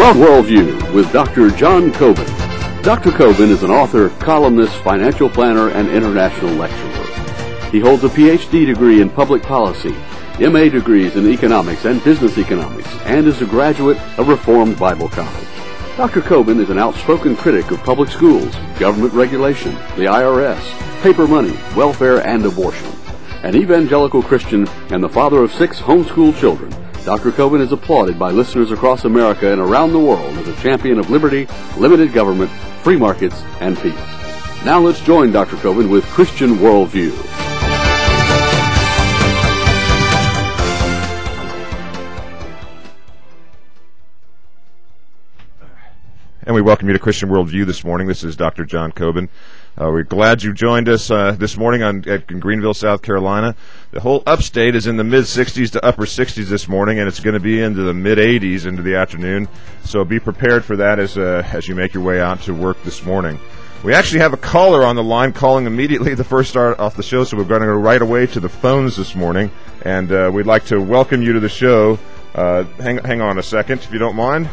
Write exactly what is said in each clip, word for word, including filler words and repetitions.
Worldview with Doctor John Coben. Doctor Coben is an author, columnist, financial planner, and international lecturer. He holds a P H D degree in public policy, M A degrees in economics and business economics, and is a graduate of Reformed Bible College. Doctor Coben is an outspoken critic of public schools, government regulation, the I R S, paper money, welfare, and abortion. An evangelical Christian and the father of six homeschooled children, Doctor Coben is applauded by listeners across America and around the world as a champion of liberty, limited government, free markets, and peace. Now let's join Doctor Coben with Christian Worldview. And we welcome you to Christian Worldview this morning. This is Doctor John Coben. Uh, we're glad you joined us uh, this morning on, at, in Greenville, South Carolina. The whole upstate is in the mid-sixties to upper sixties this morning, and it's going to be into the mid-eighties into the afternoon. So be prepared for that as uh, as you make your way out to work this morning. We actually have a caller on the line calling immediately the first start off the show, so we're going to go right away to the phones this morning. And uh, we'd like to welcome you to the show. Uh, hang, hang on a second, if you don't mind.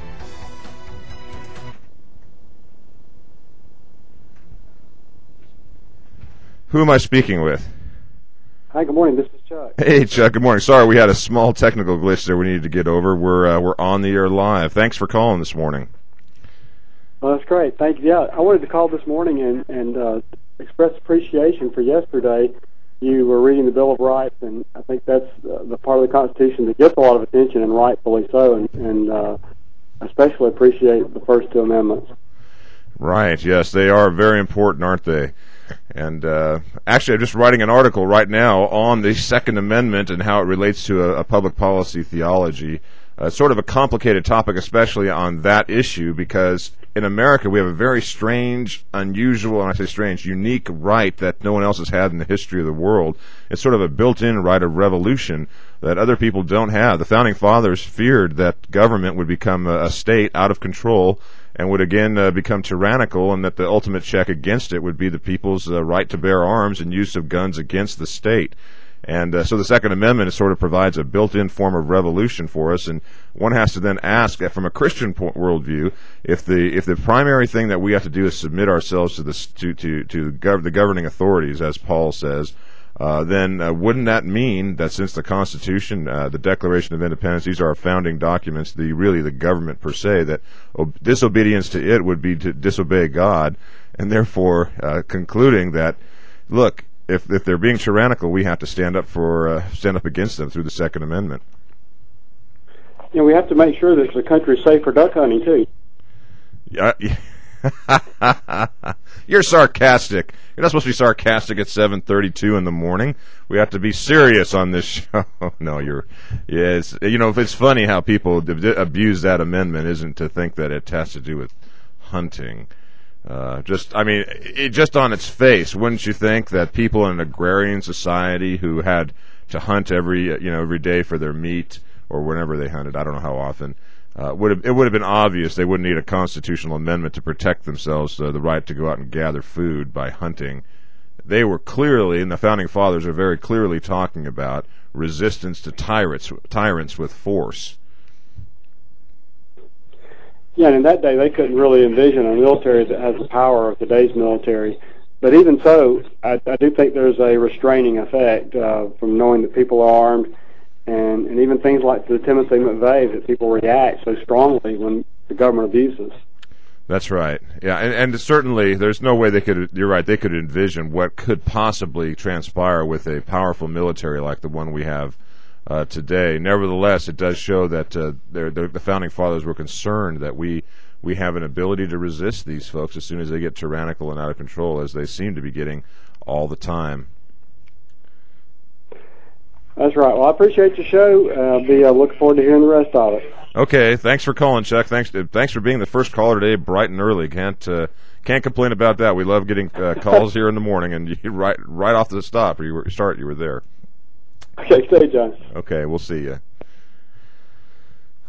Who am I speaking with? Hi, good morning. This is Chuck. Hey, Chuck. Good morning. Sorry, we had a small technical glitch there we needed to get over. We're uh, we're on the air live. Thanks for calling this morning. Well, that's great. Thank you. Yeah, I wanted to call this morning and, and uh, express appreciation for yesterday. You were reading the Bill of Rights, and I think that's uh, the part of the Constitution that gets a lot of attention, and rightfully so, and, and uh, especially appreciate the first two amendments. Right, yes. They are very important, aren't they? And uh, actually, I'm just writing an article right now on the Second Amendment and how it relates to a, a public policy theology. Uh, it's sort of a complicated topic, especially on that issue, because in America we have a very strange, unusual, and I say strange, unique right that no one else has had in the history of the world. It's sort of a built-in right of revolution that other people don't have. The Founding Fathers feared that government would become a, a state out of control and would again uh, become tyrannical, and that the ultimate check against it would be the people's uh, right to bear arms and use of guns against the state. And uh, so the Second Amendment sort of provides a built-in form of revolution for us, and one has to then ask, from a Christian point, worldview, if the if the primary thing that we have to do is submit ourselves to the to to, to gov- the governing authorities, as Paul says, uh, then uh, wouldn't that mean that since the Constitution, uh, the Declaration of Independence, these are our founding documents, the really the government per se, that ob- disobedience to it would be to disobey God, and therefore uh, concluding that, look, if if they're being tyrannical, we have to stand up for uh, stand up against them through the Second Amendment. You know, we have to make sure that the country is safe for duck hunting too. Yeah. You're sarcastic. You're not supposed to be sarcastic at seven thirty-two in the morning. We have to be serious on this show. No, you're. Yeah, it's, you know, it's funny how people abuse that amendment. Isn't to think that it has to do with hunting. Uh, just, I mean, it, just on its face, wouldn't you think that people in an agrarian society who had to hunt every, you know, every day for their meat or whenever they hunted, I don't know how often, uh, would have, it would have been obvious they wouldn't need a constitutional amendment to protect themselves, uh, the right to go out and gather food by hunting. They were clearly, and the Founding Fathers are very clearly talking about resistance to tyrants, tyrants with force. Yeah, and in that day they couldn't really envision a military that has the power of today's military. But even so, I, I do think there's a restraining effect uh, from knowing that people are armed, and, and even things like the Timothy McVeigh, that people react so strongly when the government abuses. That's right. Yeah, and, and certainly there's no way they could, you're right, they could envision what could possibly transpire with a powerful military like the one we have Uh, today. Nevertheless, it does show that uh, they're, they're, the Founding Fathers were concerned that we we have an ability to resist these folks as soon as they get tyrannical and out of control, as they seem to be getting all the time. That's right. Well, I appreciate your show. Uh, I'll be uh, looking forward to hearing the rest of it. Okay, thanks for calling, Chuck. Thanks, uh, thanks for being the first caller today, bright and early. Can't uh, can't complain about that. We love getting uh, calls here in the morning, and you, right right off the stop, or you were, start, you were there. Okay, stay, John. Okay, we'll see you.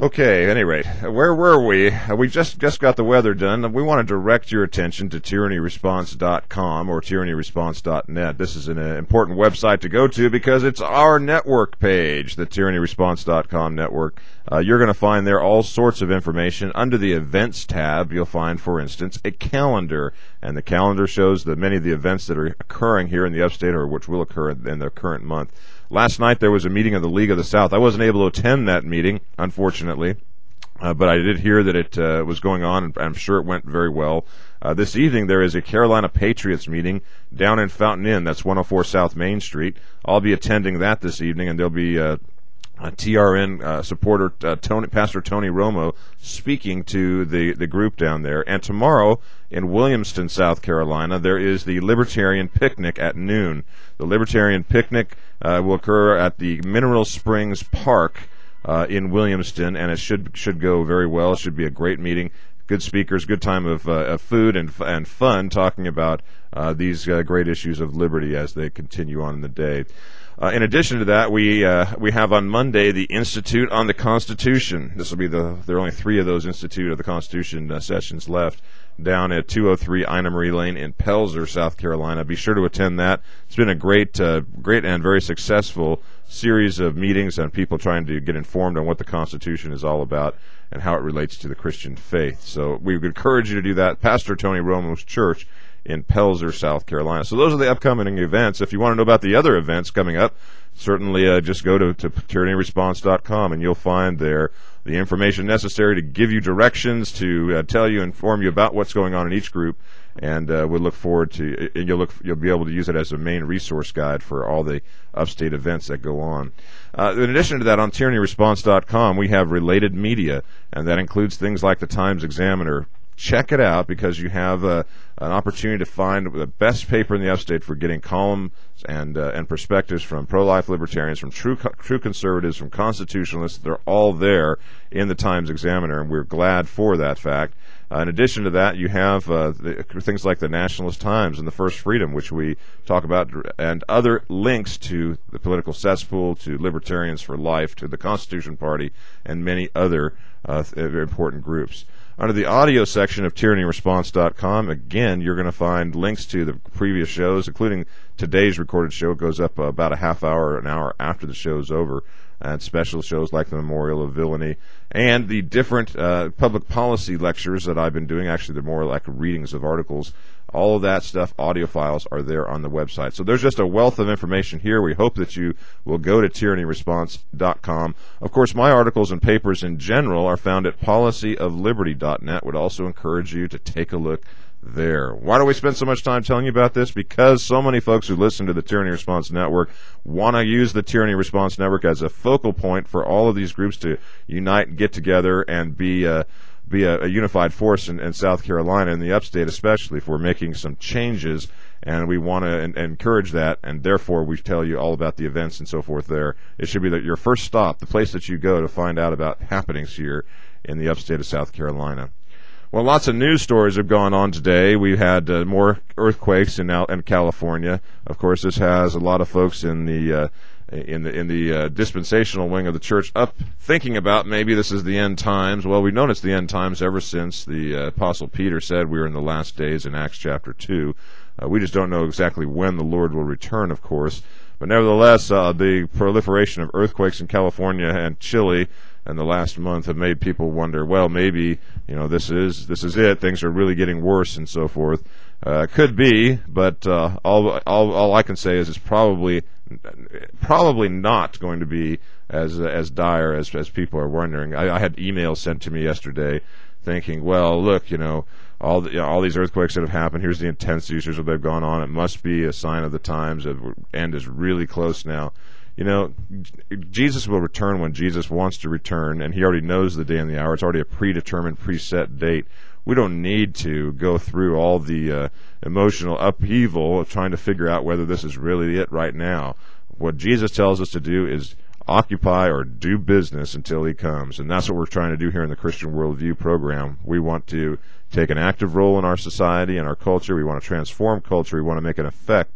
Okay, at any rate, where were we? We just, just got the weather done. We want to direct your attention to tyranny response dot com or tyranny response dot net. This is an uh, important website to go to because it's our network page, the tyranny response dot com network. Uh, you're going to find there all sorts of information. Under the events tab, you'll find, for instance, a calendar. And the calendar shows the many of the events that are occurring here in the upstate or which will occur in the current month. Last night there was a meeting of the League of the South. I wasn't able to attend that meeting, unfortunately, uh, but I did hear that it uh, was going on, and I'm sure it went very well. Uh, this evening there is a Carolina Patriots meeting down in Fountain Inn. That's one oh four South Main Street. I'll be attending that this evening, and there'll be uh, a T R N uh, supporter, uh, Tony, Pastor Tony Romo, speaking to the, the group down there. And tomorrow in Williamston, South Carolina, there is the Libertarian Picnic at noon. The Libertarian Picnic uh, will occur at the Mineral Springs Park uh, in Williamston, and it should should go very well. It should be a great meeting. Good speakers, good time of, uh, of food and and fun, talking about uh, these uh, great issues of liberty as they continue on in the day. Uh, in addition to that, we uh, we have on Monday the Institute on the Constitution. This will be the there are only three of those Institute of the Constitution uh, sessions left down at two oh three Ina Marie Lane in Pelzer, South Carolina. Be sure to attend that. It's been a great, uh, great and very successful series of meetings and people trying to get informed on what the Constitution is all about and how it relates to the Christian faith. So we would encourage you to do that. Pastor Tony Romo's church in Pelzer, South Carolina. So those are the upcoming events. If you want to know about the other events coming up, certainly uh, just go to, to tyranny response dot com and you'll find there the information necessary to give you directions, to uh, tell you, inform you about what's going on in each group, and uh, we'll look forward to. And you'll look, you'll be able to use it as a main resource guide for all the upstate events that go on. Uh, in addition to that, on tyranny response dot com, we have related media, and that includes things like the Times Examiner. Check it out because you have uh, an opportunity to find the best paper in the upstate for getting columns and uh, and perspectives from pro-life libertarians, from true co- true conservatives, from constitutionalists. They're all there in the Times Examiner, and we're glad for that fact. Uh, in addition to that, you have uh, the, things like the Nationalist Times and the First Freedom, which we talk about, and other links to the political cesspool, to Libertarians for Life, to the Constitution Party, and many other uh, very important groups. Under the audio section of tyranny response dot com, again, you're going to find links to the previous shows, including today's recorded show. It goes up uh, about a half hour, an hour after the show's over, and special shows like the Memorial of Villainy, and the different uh, public policy lectures that I've been doing. Actually, they're more like readings of articles. All of that stuff, audio files, are there on the website. So there's just a wealth of information here. We hope that you will go to tyranny response dot com. Of course, my articles and papers in general are found at policy of liberty dot net. Would also encourage you to take a look there. Why do we spend so much time telling you about this? Because so many folks who listen to the Tyranny Response Network want to use the Tyranny Response Network as a focal point for all of these groups to unite, get together, and be uh, be a, a unified force in, in South Carolina, and the upstate especially, for making some changes, and we want to en- encourage that, and therefore we tell you all about the events and so forth there. It should be that your first stop, the place that you go to find out about happenings here in the upstate of South Carolina. Well, lots of news stories have gone on today. We've had uh, more earthquakes in, in California. Of course, this has a lot of folks in the uh, in the in the uh, dispensational wing of the church up thinking about maybe this is the end times. Well, we've known it's the end times ever since the uh, Apostle Peter said we were in the last days in Acts chapter two. Uh, we just don't know exactly when the Lord will return, of course. But nevertheless, uh, the proliferation of earthquakes in California and Chile and the last month have made people wonder, well, maybe, you know, this is this is it. Things are really getting worse and so forth. Uh, could be, but uh, all, all all I can say is it's probably probably not going to be as as dire as as people are wondering. I, I had emails sent to me yesterday, thinking, well, look, you know, all the, you know, all these earthquakes that have happened. Here's the intensities that have gone on. It must be a sign of the times. The end is really close now. You know, Jesus will return when Jesus wants to return, and he already knows the day and the hour. It's already a predetermined, preset date. We don't need to go through all the uh, emotional upheaval of trying to figure out whether this is really it right now. What Jesus tells us to do is occupy or do business until he comes, and that's what we're trying to do here in the Christian Worldview program. We want to take an active role in our society and our culture. We want to transform culture. We want to make an effect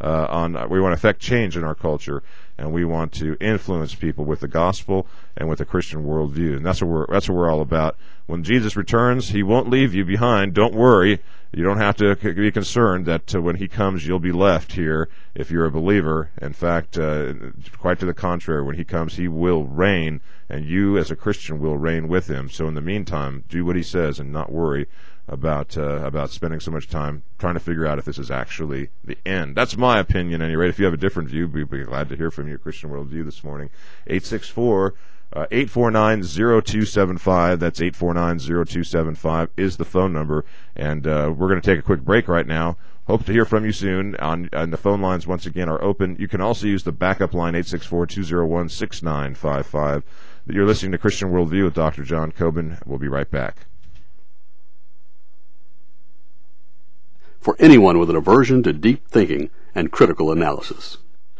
uh, on. We want to affect change in our culture, and we want to influence people with the gospel and with a Christian worldview, and that's what we're that's what we're all about. When Jesus returns, he won't leave you behind. Don't worry. You don't have to be concerned that uh, when he comes, you'll be left here if you're a believer. In fact, uh, quite to the contrary, when he comes, he will reign, and you as a Christian will reign with him. So in the meantime, do what he says and not worry about uh, about spending so much time trying to figure out if this is actually the end. That's my opinion, at any rate. If you have a different view, we'd be glad to hear from you, Christian Worldview, this morning. eight six four, eight four nine, zero two seven five. That's eight four nine, zero two seven five is the phone number. And uh, we're going to take a quick break right now. Hope to hear from you soon. On, on the phone lines, once again, are open. You can also use the backup line, eight six four, two zero one, six nine five five. You're listening to Christian Worldview with Doctor John Coben. We'll be right back. For anyone with an aversion to deep thinking and critical analysis.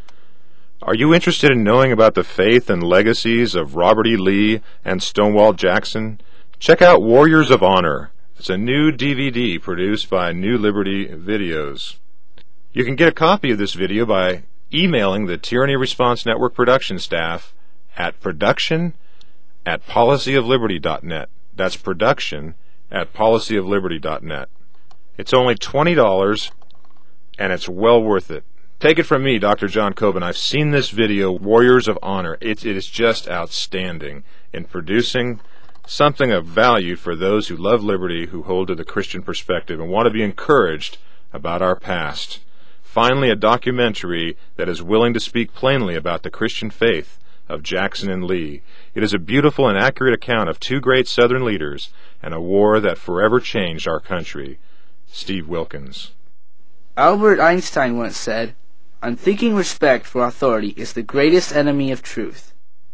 Are you interested in knowing about the faith and legacies of Robert E. Lee and Stonewall Jackson? Check out Warriors of Honor. It's a new D V D produced by New Liberty Videos. You can get a copy of this video by emailing the Tyranny Response Network production staff at production at policyofliberty dot net. That's production at policyofliberty dot net. It's only twenty dollars, and it's well worth it. Take it from me, Doctor John Coben. I've seen this video, Warriors of Honor. It, it is just outstanding in producing something of value for those who love liberty, who hold to the Christian perspective, and want to be encouraged about our past. Finally, a documentary that is willing to speak plainly about the Christian faith of Jackson and Lee. It is a beautiful and accurate account of two great Southern leaders and a war that forever changed our country. Steve Wilkins. Albert Einstein once said, "Unthinking respect for authority is the greatest enemy of truth."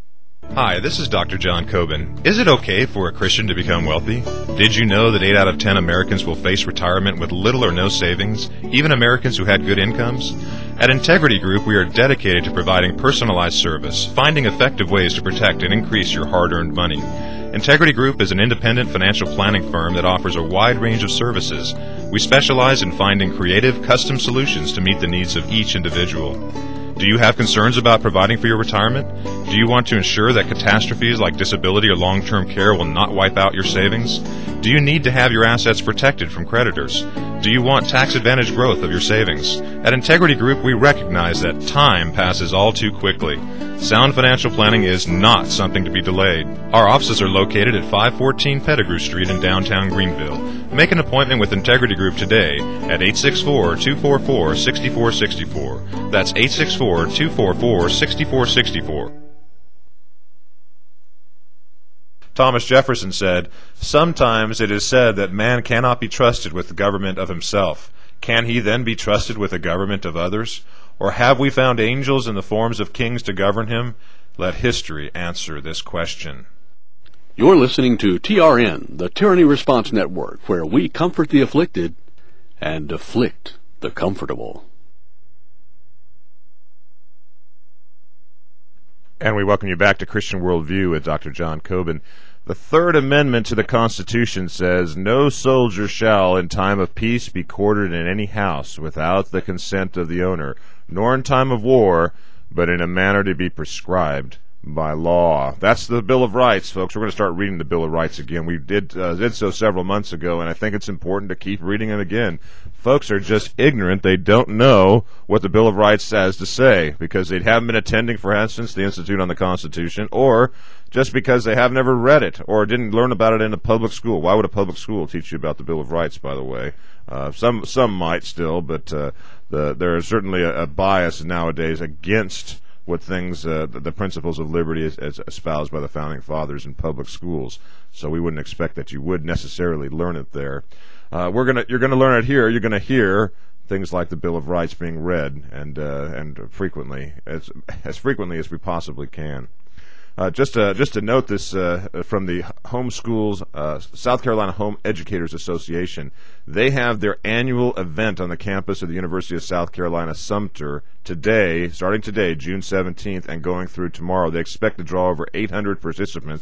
Hi, this is Doctor John Coben. Is it okay for a Christian to become wealthy? Did you know that eight out of ten Americans will face retirement with little or no savings, even Americans who had good incomes? At Integrity Group, we are dedicated to providing personalized service, finding effective ways to protect and increase your hard-earned money. Integrity Group is an independent financial planning firm that offers a wide range of services. We specialize in finding creative, custom solutions to meet the needs of each individual. Do you have concerns about providing for your retirement? Do you want to ensure that catastrophes like disability or long-term care will not wipe out your savings? Do you need to have your assets protected from creditors? Do you want tax-advantaged growth of your savings? At Integrity Group, we recognize that time passes all too quickly. Sound financial planning is not something to be delayed. Our offices are located at five fourteen Pettigrew Street in downtown Greenville. Make an appointment with Integrity Group today at eight six four, two four four, six four six four. That's eight six four, two four four, six four six four. Thomas Jefferson said, "Sometimes it is said that man cannot be trusted with the government of himself. Can he then be trusted with the government of others? Or have we found angels in the forms of kings to govern him? Let history answer this question." You're listening to T R N, the Tyranny Response Network, where we comfort the afflicted and afflict the comfortable. And we welcome you back to Christian Worldview with Doctor John Coben. The Third Amendment to the Constitution says, "No soldier shall in time of peace be quartered in any house without the consent of the owner, nor in time of war, but in a manner to be prescribed by law." That's the Bill of Rights, folks. We're going to start reading the Bill of Rights again. We did uh, did so several months ago, and I think it's important to keep reading it again. Folks are just ignorant. They don't know what the Bill of Rights has to say because they haven't been attending, for instance, the Institute on the Constitution, or just because they have never read it or didn't learn about it in a public school. Why would a public school teach you about the Bill of Rights, by the way? Uh, some some might still, but uh, the, there is certainly a, a bias nowadays against what things, uh, the, the principles of liberty as, as espoused by the Founding Fathers in public schools. So we wouldn't expect that you would necessarily learn it there. Uh, we're gonna, you're gonna learn it here. You're gonna hear things like the Bill of Rights being read, and uh, and frequently, as as frequently as we possibly can. Uh, just to, just to note this uh, from the Homeschools, uh, South Carolina Home Educators Association, they have their annual event on the campus of the University of South Carolina Sumter today, starting today, June seventeenth, and going through tomorrow. They expect to draw over eight hundred participants,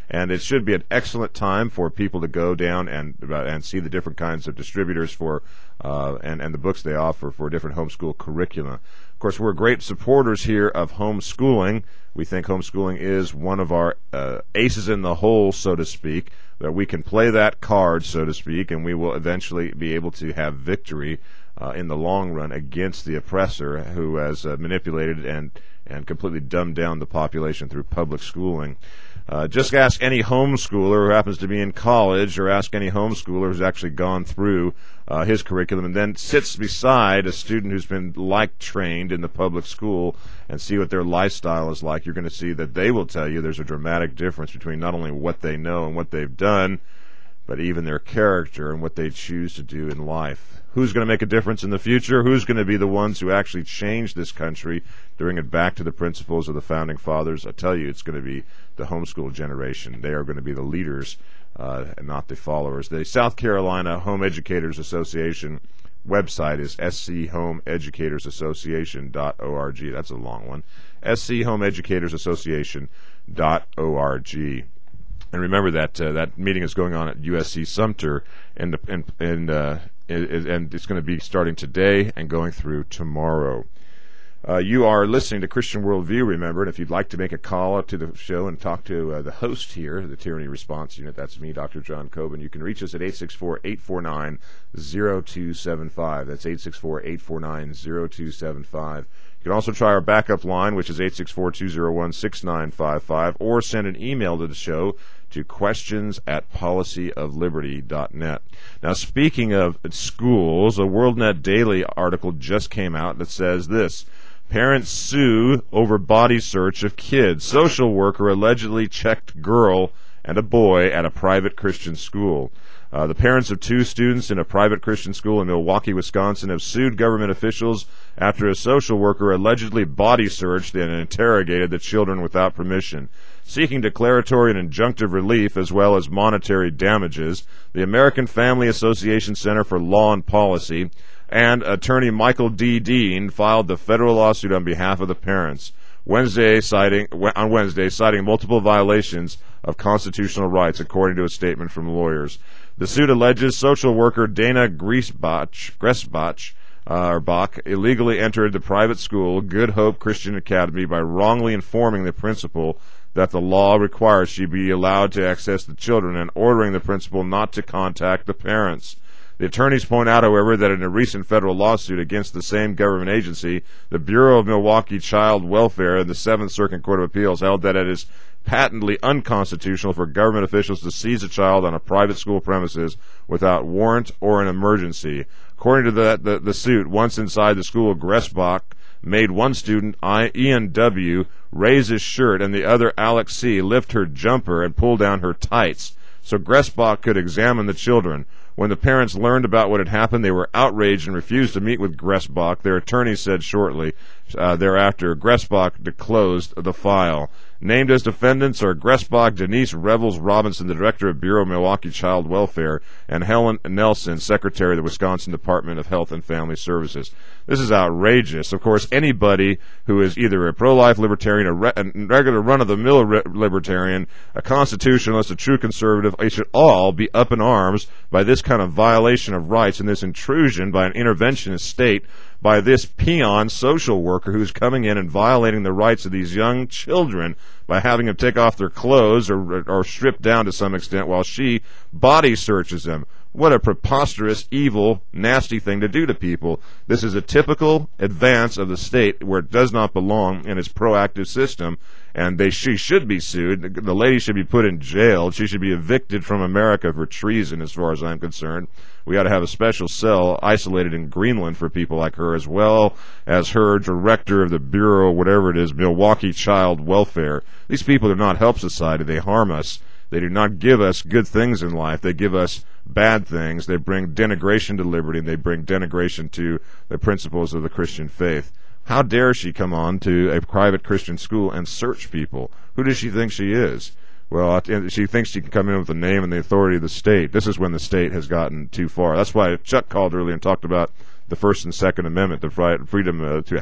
And it should be an excellent time for people to go down and uh, and see the different kinds of distributors for uh, and, and the books they offer for different homeschool curricula. Of course, we're great supporters here of homeschooling. We think homeschooling is one of our uh, aces in the hole, so to speak, that we can play that card, so to speak, and we will eventually be able to have victory uh, in the long run against the oppressor who has uh, manipulated and, and completely dumbed down the population through public schooling. Uh, just ask any homeschooler who happens to be in college, or ask any homeschooler who's actually gone through uh, his curriculum and then sits beside a student who's been like trained in the public school and see what their lifestyle is like. You're going to see that they will tell you there's a dramatic difference between not only what they know and what they've done, but even their character and what they choose to do in life. Who's going to make a difference in the future? Who's going to be the ones who actually change this country, bring it back to the principles of the Founding Fathers? I tell you, it's going to be the homeschool generation. They are going to be the leaders uh, and not the followers. The South Carolina Home Educators Association website is s c home educators association dot org. That's a long one. s c home educators association dot org. And remember that uh, that meeting is going on at U S C Sumter, and and and, uh, it, and it's going to be starting today and going through tomorrow. Uh, you are listening to Christian Worldview, remember, and if you'd like to make a call to the show and talk to uh, the host here, the Tyranny Response Unit, that's me, Doctor John Coben, you can reach us at eight six four, eight four nine, zero two seven five. That's eight six four, eight four nine, zero two seven five. You can also try our backup line, which is eight six four, two zero one, six nine five five, or send an email to the show to questions at policy of liberty dot net. Now, speaking of schools, a WorldNet Daily article just came out that says this: parents sue over body search of kids. Social worker allegedly checked girl and a boy at a private Christian school. Uh, the parents of two students in a private Christian school in Milwaukee, Wisconsin, have sued government officials after a social worker allegedly body searched and interrogated the children without permission. Seeking declaratory and injunctive relief as well as monetary damages, the American Family Association Center for Law and Policy and attorney Michael D. Dean filed the federal lawsuit on behalf of the parents. Wednesday, citing on Wednesday, citing multiple violations of constitutional rights, according to a statement from lawyers. The suit alleges social worker Dana Griesbach, Griesbach uh, or Bach illegally entered the private school Good Hope Christian Academy by wrongly informing the principal that the law requires she be allowed to access the children and ordering the principal not to contact the parents. The attorneys point out, however, that in a recent federal lawsuit against the same government agency, the Bureau of Milwaukee Child Welfare and the Seventh Circuit Court of Appeals held that it is patently unconstitutional for government officials to seize a child on a private school premises without warrant or an emergency. According to the, the, the suit, once inside the school, Griesbach made one student, Ian W., raise his shirt and the other, Alex C., lift her jumper and pull down her tights so Griesbach could examine the children. When the parents learned about what had happened, they were outraged and refused to meet with Griesbach. Their attorney said shortly uh, thereafter, Griesbach disclosed the file. Named as defendants are Griesbach, Denise Revels Robinson, the director of Bureau of Milwaukee Child Welfare, and Helen Nelson, secretary of the Wisconsin Department of Health and Family Services. This is outrageous. Of course, anybody who is either a pro-life libertarian, a, re- a regular run-of-the-mill re- libertarian, a constitutionalist, a true conservative, they should all be up in arms by this kind of violation of rights and this intrusion by an interventionist state, by this peon social worker who's coming in and violating the rights of these young children by having them take off their clothes or, or strip down to some extent while she body searches them. What a preposterous, evil, nasty thing to do to people. This is a typical advance of the state where it does not belong in its proactive system, and they she should be sued. The lady should be put in jail. She should be evicted from America for treason, as far as I'm concerned. We ought to have a special cell isolated in Greenland for people like her, as well as her director of the Bureau, whatever it is, Milwaukee Child Welfare. These people do not help society. They harm us. They do not give us good things in life. They give us bad things. They bring denigration to liberty, and they bring denigration to the principles of the Christian faith. How dare she come on to a private Christian school and search people? Who does she think she is? Well, she thinks she can come in with the name and the authority of the state. This is when the state has gotten too far. That's why Chuck called earlier and talked about the First and Second Amendment, the freedom uh, to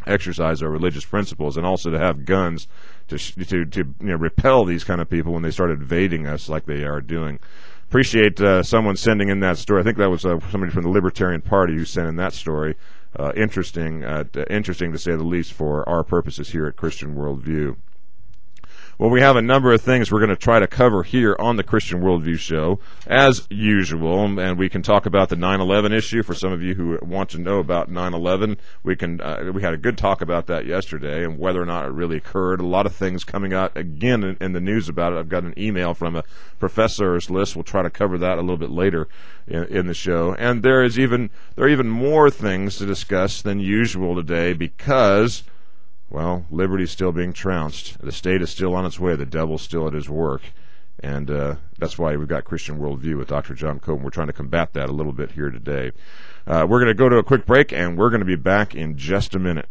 exercise our religious principles, and also to have guns to to to you know, repel these kind of people when they start invading us like they are doing. Appreciate uh, someone sending in that story. I think that was uh, somebody from the Libertarian Party who sent in that story. Uh, interesting, uh, interesting to say the least for our purposes here at Christian Worldview. Well, we have a number of things we're going to try to cover here on the Christian Worldview Show, as usual, and we can talk about the nine eleven issue. For some of you who want to know about nine eleven, we can. Uh, we had a good talk about that yesterday and whether or not it really occurred. A lot of things coming out again in, in the news about it. I've got an email from a professor's list. We'll try to cover that a little bit later in, in the show. And there is even there are even more things to discuss than usual today because, well, liberty's still being trounced. The state is still on its way. The devil's still at his work. And uh, that's why we've got Christian Worldview with Doctor John Coben. We're trying to combat that a little bit here today. Uh, we're going to go to a quick break, and we're going to be back in just a minute.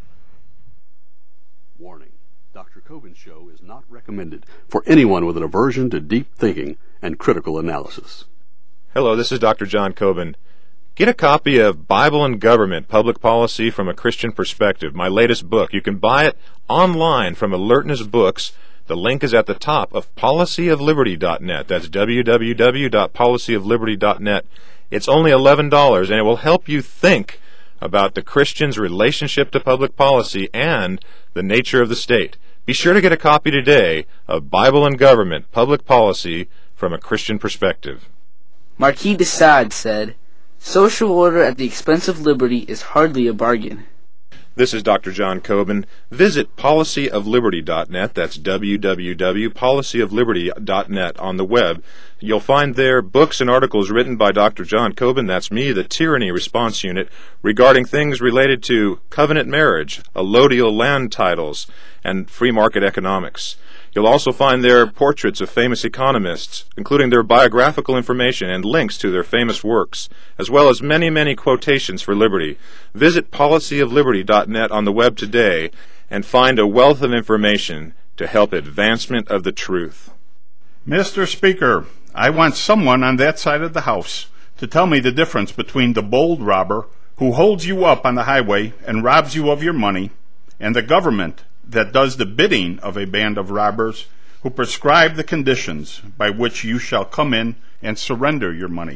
Warning. Doctor Coben's show is not recommended for anyone with an aversion to deep thinking and critical analysis. Hello, this is Doctor John Coben. Get a copy of Bible and Government, Public Policy from a Christian Perspective, my latest book. You can buy it online from Alertness Books. The link is at the top of policy of liberty dot net. That's w w w dot policy of liberty dot net. It's only eleven dollars, and it will help you think about the Christian's relationship to public policy and the nature of the state. Be sure to get a copy today of Bible and Government, Public Policy from a Christian Perspective. Marquis de Sade said, "Social order at the expense of liberty is hardly a bargain." This is Doctor John Coben. Visit policy of liberty dot net. That's w w w dot policy of liberty dot net on the web. You'll find there books and articles written by Doctor John Coben, that's me, the Tyranny Response Unit, regarding things related to covenant marriage, allodial land titles, and free market economics. You'll also find there portraits of famous economists, including their biographical information and links to their famous works, as well as many, many quotations for liberty. Visit policy of liberty dot net on the web today and find a wealth of information to help advancement of the truth. Mister Speaker, I want someone on that side of the House to tell me the difference between the bold robber who holds you up on the highway and robs you of your money and the government that does the bidding of a band of robbers who prescribe the conditions by which you shall come in and surrender your money.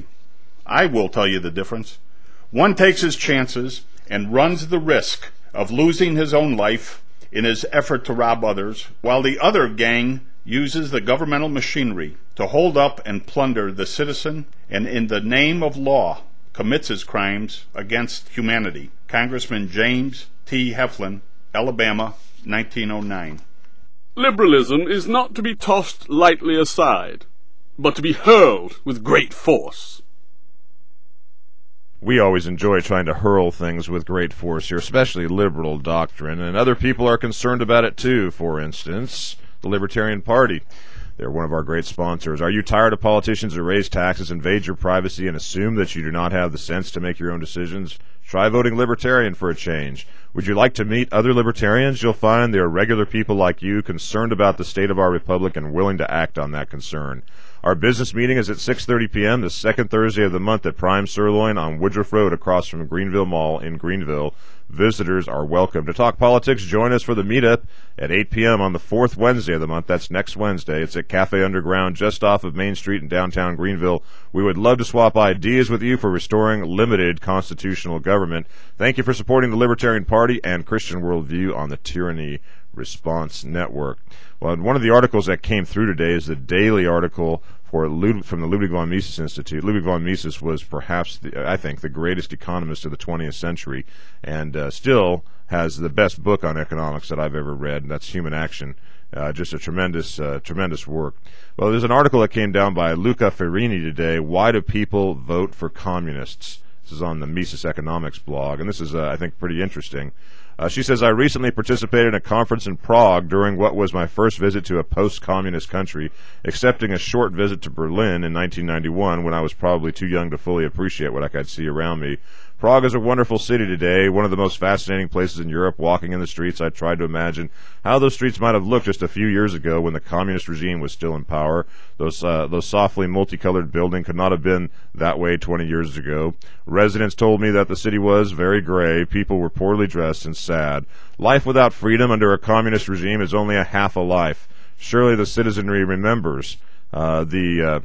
I will tell you the difference. One takes his chances and runs the risk of losing his own life in his effort to rob others, while the other gang uses the governmental machinery to hold up and plunder the citizen and in the name of law commits his crimes against humanity. Congressman James T. Heflin, Alabama, nineteen oh nine. Liberalism is not to be tossed lightly aside, but to be hurled with great force. We always enjoy trying to hurl things with great force here, especially liberal doctrine, and other people are concerned about it too. For instance, the Libertarian Party. They're one of our great sponsors. Are you tired of politicians who raise taxes, invade your privacy, and assume that you do not have the sense to make your own decisions? Try voting Libertarian for a change. Would you like to meet other Libertarians? You'll find they are regular people like you, concerned about the state of our republic and willing to act on that concern. Our business meeting is at six thirty p.m. the second Thursday of the month at Prime Sirloin on Woodruff Road across from Greenville Mall in Greenville. Visitors are welcome. To talk politics, join us for the meetup at eight p.m. on the fourth Wednesday of the month. That's next Wednesday. It's at Cafe Underground just off of Main Street in downtown Greenville. We would love to swap ideas with you for restoring limited constitutional government. Thank you for supporting the Libertarian Party and Christian Worldview on the Tyranny Response Network. Well, one of the articles that came through today is the daily article for Lud- from the Ludwig von Mises Institute. Ludwig von Mises was perhaps, the, I think, the greatest economist of the twentieth century, and uh, still has the best book on economics that I've ever read, and that's Human Action. Uh, just a tremendous, uh, tremendous work. Well, there's an article that came down by Luca Ferrini today, Why Do People Vote for Communists? This is on the Mises Economics blog, and this is, uh, I think, pretty interesting. Uh, she says, I recently participated in a conference in Prague during what was my first visit to a post-communist country, excepting a short visit to Berlin in nineteen ninety-one when I was probably too young to fully appreciate what I could see around me. Prague is a wonderful city today, one of the most fascinating places in Europe. Walking in the streets, I tried to imagine how those streets might have looked just a few years ago when the communist regime was still in power. Those uh, those softly multicolored buildings could not have been that way twenty years ago. Residents told me that the city was very gray. People were poorly dressed and sad. Life without freedom under a communist regime is only a half a life. Surely the citizenry remembers uh, the... Uh,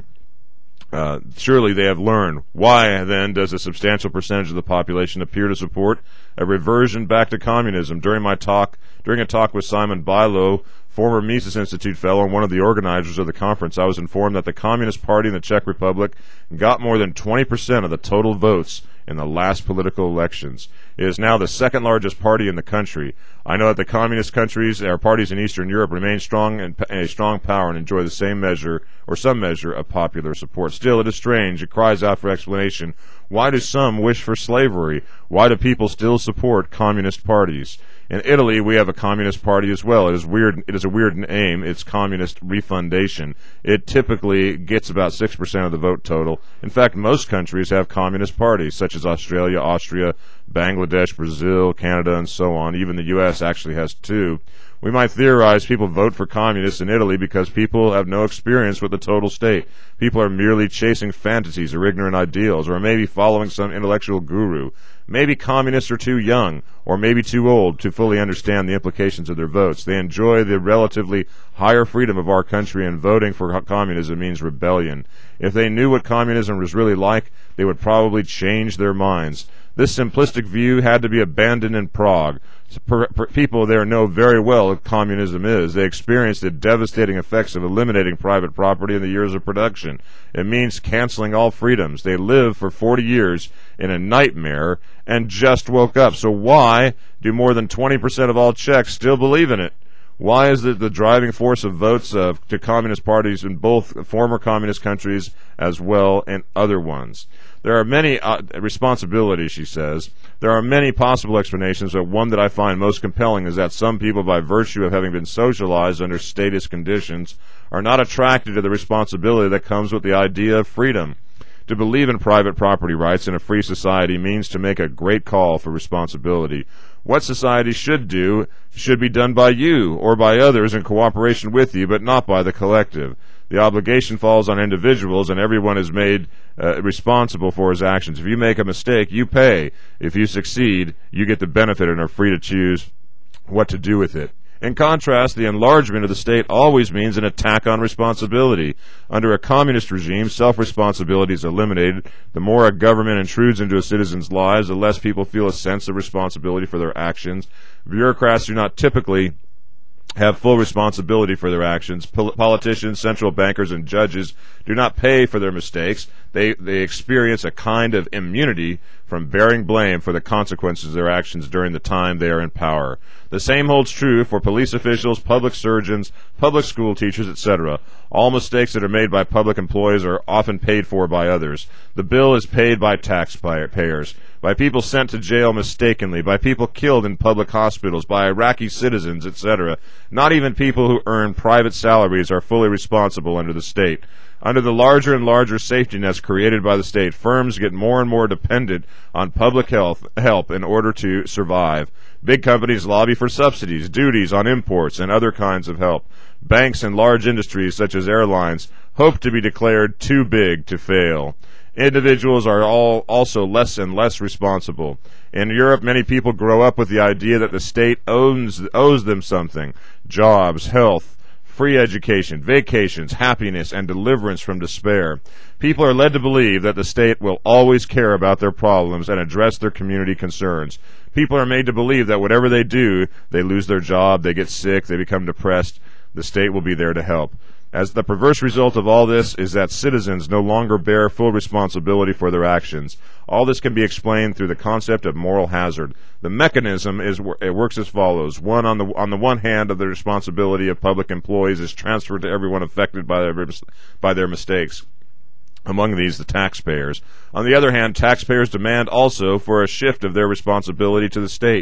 Uh, surely they have learned. Why, then, does a substantial percentage of the population appear to support a reversion back to communism? During my talk, during a talk with Simon Bilo, former Mises Institute fellow and one of the organizers of the conference, I was informed that the Communist Party in the Czech Republic got more than twenty percent of the total votes in the last political elections. It is now the second largest party in the country. I know that the communist countries, our parties in Eastern Europe, remain strong and a strong power and enjoy the same measure or some measure of popular support. Still, it is strange. It cries out for explanation. Why do some wish for slavery? Why do people still support communist parties? In Italy, we have a communist party as well. It is weird. It is a weird name. It's Communist Refundation. It typically gets about six percent of the vote total. In fact, most countries have communist parties, such as Australia, Austria, Bangladesh, Brazil, Canada, and so on. Even the U S actually has two. We might theorize people vote for communists in Italy because people have no experience with the total state. People are merely chasing fantasies or ignorant ideals, or maybe following some intellectual guru. Maybe communists are too young, or maybe too old to fully understand the implications of their votes. They enjoy the relatively higher freedom of our country, and voting for communism means rebellion. If they knew what communism was really like, they would probably change their minds. This simplistic view had to be abandoned in Prague. Per, per, people there know very well what communism is. They experienced the devastating effects of eliminating private property in the years of production. It means canceling all freedoms. They lived for forty years in a nightmare and just woke up. So why do more than twenty percent of all Czechs still believe in it? Why is it the driving force of votes uh, to communist parties in both former communist countries as well and other ones? There are many uh, responsibilities, she says. There are many possible explanations, but one that I find most compelling is that some people, by virtue of having been socialized under statist conditions, are not attracted to the responsibility that comes with the idea of freedom. To believe in private property rights in a free society means to make a great call for responsibility. What society should do should be done by you or by others in cooperation with you, but not by the collective. The obligation falls on individuals, and everyone is made uh, responsible for his actions. If you make a mistake, you pay. If you succeed, you get the benefit and are free to choose what to do with it. In contrast, the enlargement of the state always means an attack on responsibility. Under a communist regime, self-responsibility is eliminated. The more a government intrudes into a citizen's lives, the less people feel a sense of responsibility for their actions. Bureaucrats do not typically have full responsibility for their actions. Pol- politicians, central bankers, and judges do not pay for their mistakes. They they experience a kind of immunity from bearing blame for the consequences of their actions during the time they are in power. The same holds true for police officials, public surgeons, public school teachers, et cetera. All mistakes that are made by public employees are often paid for by others. The bill is paid by taxpayers, by people sent to jail mistakenly, by people killed in public hospitals, by Iraqi citizens, et cetera. Not even people who earn private salaries are fully responsible under the state. Under the larger and larger safety nets created by the state, firms get more and more dependent on public health help in order to survive. Big companies lobby for subsidies, duties on imports, and other kinds of help. Banks and large industries, such as airlines, hope to be declared too big to fail. Individuals are all also less and less responsible. In Europe, many people grow up with the idea that the state owns owes them something: jobs, health, free education, vacations, happiness, and deliverance from despair. People are led to believe that the state will always care about their problems and address their community concerns. People are made to believe that whatever they do, they lose their job, they get sick, they become depressed, the state will be there to help. As the perverse result of all this is that citizens no longer bear full responsibility for their actions. All this can be explained through the concept of moral hazard. The mechanism is it works as follows. One, on the on the one hand, of the responsibility of public employees is transferred to everyone affected by their, by their mistakes. Among these, the taxpayers. On the other hand, taxpayers demand also for a shift of their responsibility to the state.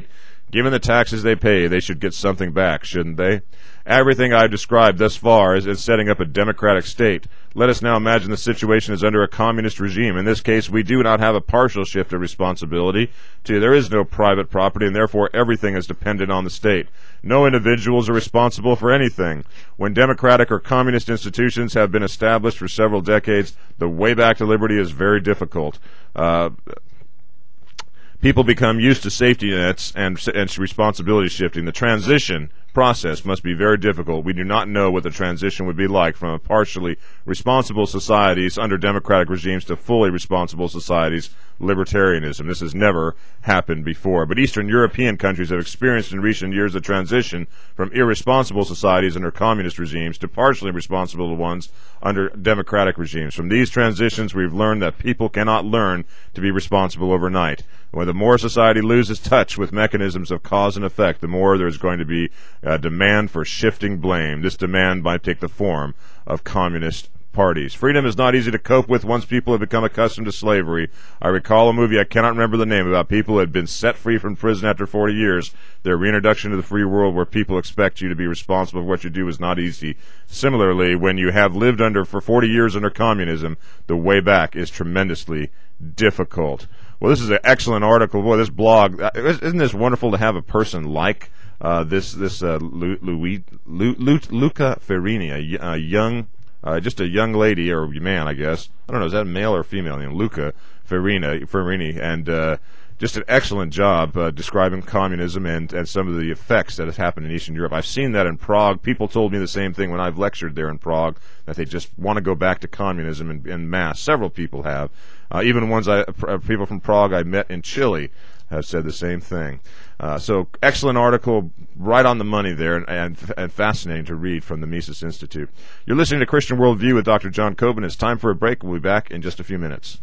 Given the taxes they pay, they should get something back, shouldn't they? Everything I've described thus far is, is setting up a democratic state. Let us now imagine the situation is under a communist regime. In this case, we do not have a partial shift of responsibility to there is no private property, and therefore everything is dependent on the state. No individuals are responsible for anything. When democratic or communist institutions have been established for several decades, the way back to liberty is very difficult. Uh, People become used to safety nets and, and responsibility shifting. The transition process must be very difficult. We do not know what the transition would be like from a partially responsible societies under democratic regimes to fully responsible societies, libertarianism. This has never happened before. But Eastern European countries have experienced in recent years a transition from irresponsible societies under communist regimes to partially responsible ones under democratic regimes. From these transitions, we've learned that people cannot learn to be responsible overnight. When the more society loses touch with mechanisms of cause and effect, the more there's going to be a demand for shifting blame. This demand might take the form of communist parties. Freedom is not easy to cope with once people have become accustomed to slavery. I recall a movie, I cannot remember the name, about people who had been set free from prison after forty years. Their reintroduction to the free world where people expect you to be responsible for what you do is not easy. Similarly, when you have lived under for forty years under communism, the way back is tremendously difficult. Well, this is an excellent article. Boy, this blog, uh, isn't this wonderful to have a person like uh, this this uh, Lu, Louis, Lu, Lu, Luca Ferrini, a, a young, uh, just a young lady, or man, I guess. I don't know, is that male or female? You know, Luca Ferrini, Ferrini, and uh, just an excellent job uh, describing communism and, and some of the effects that have happened in Eastern Europe. I've seen that in Prague. People told me the same thing when I've lectured there in Prague, that they just want to go back to communism in, in mass. Several people have. Uh, even ones I, uh, people from Prague I met in Chile have said the same thing. Uh, so excellent article, right on the money there, and, and, and fascinating to read from the Mises Institute. You're listening to Christian Worldview with Doctor John Coben. It's time for a break. We'll be back in just a few minutes.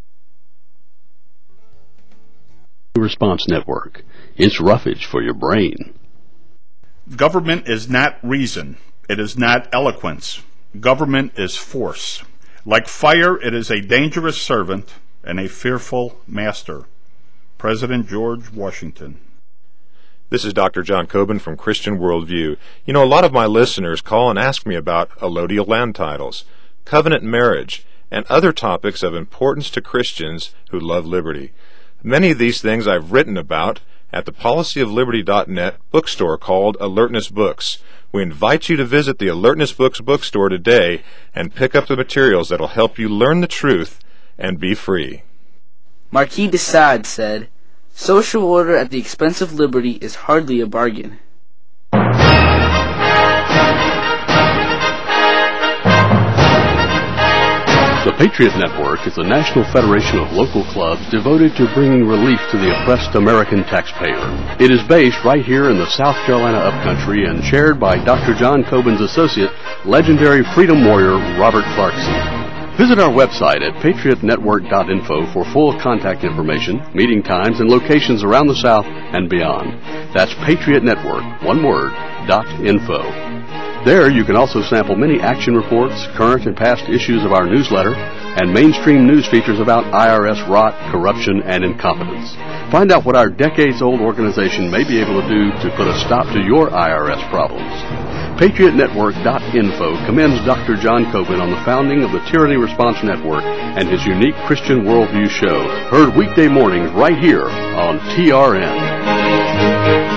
Response Network. It's roughage for your brain. Government is not reason. It is not eloquence. Government is force. Like fire, it is a dangerous servant and a fearful master. President George Washington. This is Doctor John Coben from Christian Worldview. You know, a lot of my listeners call and ask me about allodial land titles, covenant marriage, and other topics of importance to Christians who love liberty. Many of these things I've written about at the policy of liberty dot net bookstore called Alertness Books. We invite you to visit the Alertness Books bookstore today and pick up the materials that will help you learn the truth and be free. Marquis de Sade said, "Social order at the expense of liberty is hardly a bargain." The Patriot Network is a national federation of local clubs devoted to bringing relief to the oppressed American taxpayer. It is based right here in the South Carolina upcountry and chaired by Doctor John Coben's associate, legendary freedom warrior Robert Clarkson. Visit our website at patriot network dot info for full contact information, meeting times, and locations around the South and beyond. That's Patriot Network, one word, dot info. There you can also sample many action reports, current and past issues of our newsletter, and mainstream news features about I R S rot, corruption, and incompetence. Find out what our decades-old organization may be able to do to put a stop to your I R S problems. patriot network dot info commends Doctor John Coben on the founding of the Tyranny Response Network and his unique Christian Worldview show, heard weekday mornings right here on T R N.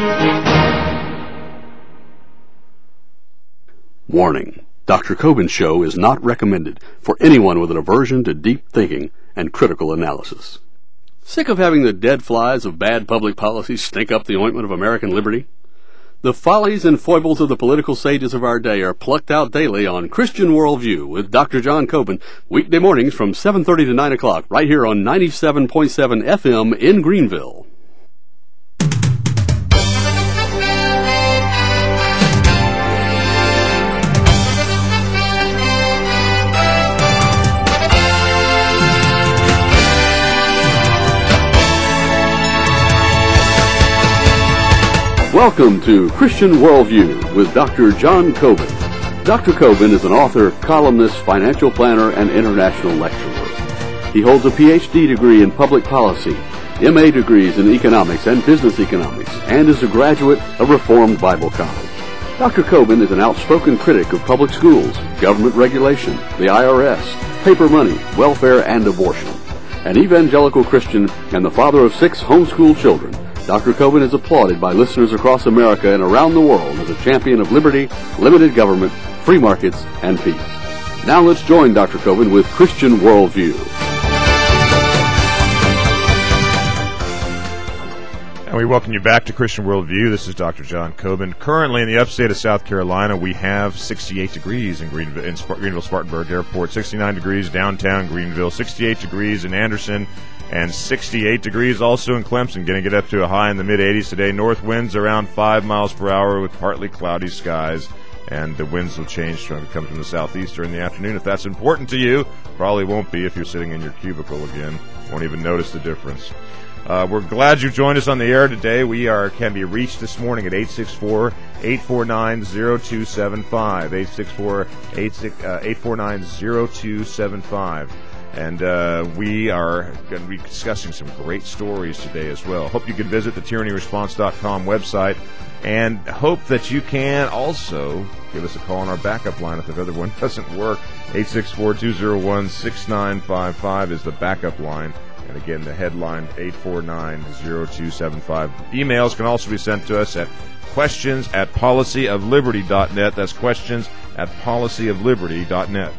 Warning. Doctor Coben's show is not recommended for anyone with an aversion to deep thinking and critical analysis. Sick of having the dead flies of bad public policy stink up the ointment of American liberty? The follies and foibles of the political sages of our day are plucked out daily on Christian Worldview with Doctor John Coben, weekday mornings from seven thirty to nine o'clock, right here on ninety-seven point seven F M in Greenville. Welcome to Christian Worldview with Doctor John Coben. Doctor Coben is an author, columnist, financial planner, and international lecturer. He holds a P H D degree in public policy, M A degrees in economics and business economics, and is a graduate of Reformed Bible College. Doctor Coben is an outspoken critic of public schools, government regulation, the I R S, paper money, welfare, and abortion. An evangelical Christian and the father of six homeschool children, Doctor Coben is applauded by listeners across America and around the world as a champion of liberty, limited government, free markets, and peace. Now let's join Doctor Coben with Christian Worldview. And we welcome you back to Christian Worldview. This is Doctor John Coben. Currently in the upstate of South Carolina, we have sixty-eight degrees in Greenville, in Sp- Greenville-Spartanburg Airport, sixty-nine degrees downtown Greenville, sixty-eight degrees in Anderson, and sixty-eight degrees also in Clemson, getting it up to a high in the mid-eighties today. North winds around five miles per hour with partly cloudy skies, and the winds will change to come from the southeast during the afternoon. If that's important to you, probably won't be if you're sitting in your cubicle again. Won't even notice the difference. Uh, we're glad you joined us on the air today. We are can be reached this morning at eight six four, eight four nine, zero two seven five, eight six four, eight four nine, zero two seven five. And uh, we are going to be discussing some great stories today as well. Hope you can visit the tyranny response dot com website, and hope that you can also give us a call on our backup line if the other one doesn't work. eight six four, two zero one, six nine five five is the backup line. And again, the headline, eight four nine, zero two seven five. Emails can also be sent to us at questions at policy of liberty dot net. That's questions at policy of liberty dot net.